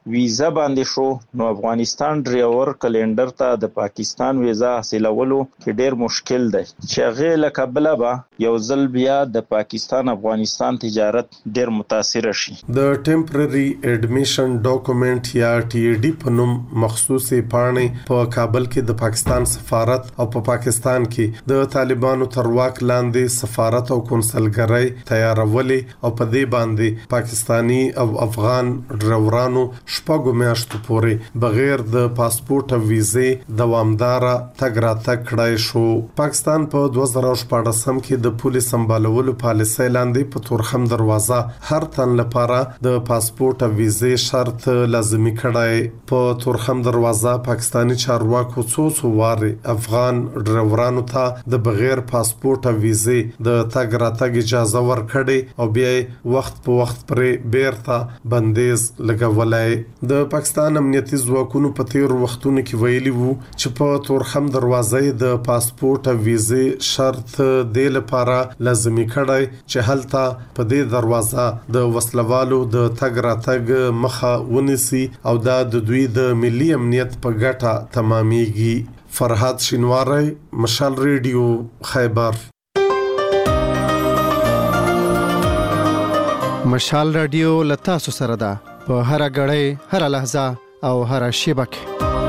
ویزا باندې شو نو افغانستان ډرایور کلندر ته د پاکستان ویزا حاصلولو کې ډیر مشکل دی چې هغه لکه بل به یو ځل بیا د پاکستان افغانستان تجارت ډیر متاثر شي. د ټمپرري اډمیشن ډاکومېنټ یا ټي ای ډي په نوم مخصوصي پاڼې په کابل کې د پاکستان سفارت او په پاکستان کې د طالبانو تر واک لاندې سفارت او کنسلګرۍ تیارولې او په دې باندې پاکستانی او افغان ډرایورانو شپږو میاشتو پورې بغیر د پاسپورت او ویزې دوامدار تګ راتګ کړای شو. پاکستان په دوه زره شپږم کې د پولیس سمبالولو پالیسۍ لاندې په تورخم دروازه هر تن لپاره د پاسپورت او ویزې شرط لازمي کړای. په تورخم دروازه پاکستانی چارواکو څو څو واره افغان ډرایورانو ته د بغیر پاسپورت او ویزې د تګ راتګ اجازه ورکړي او بیا وخت په وخت پرې بیرته بندیز لګولای. د پاکستان امنیتي ځواکونو په تیر وختونو کې ویلي وو چې په تورخم دروازې د پاسپورت او ویزې شرط د لپاره لازمي کړی چې هلته په دې دروازه د وسلوالو د تګ راتګ مخه ونیسي او دا د دوی د ملي امنیت په ګټه تمامېږي. فرهاد شینواری، مشال ریډیو، خیبر. مشال رادیو لتا سره ده په هر غړې هر لحظه او هر شیبه کې.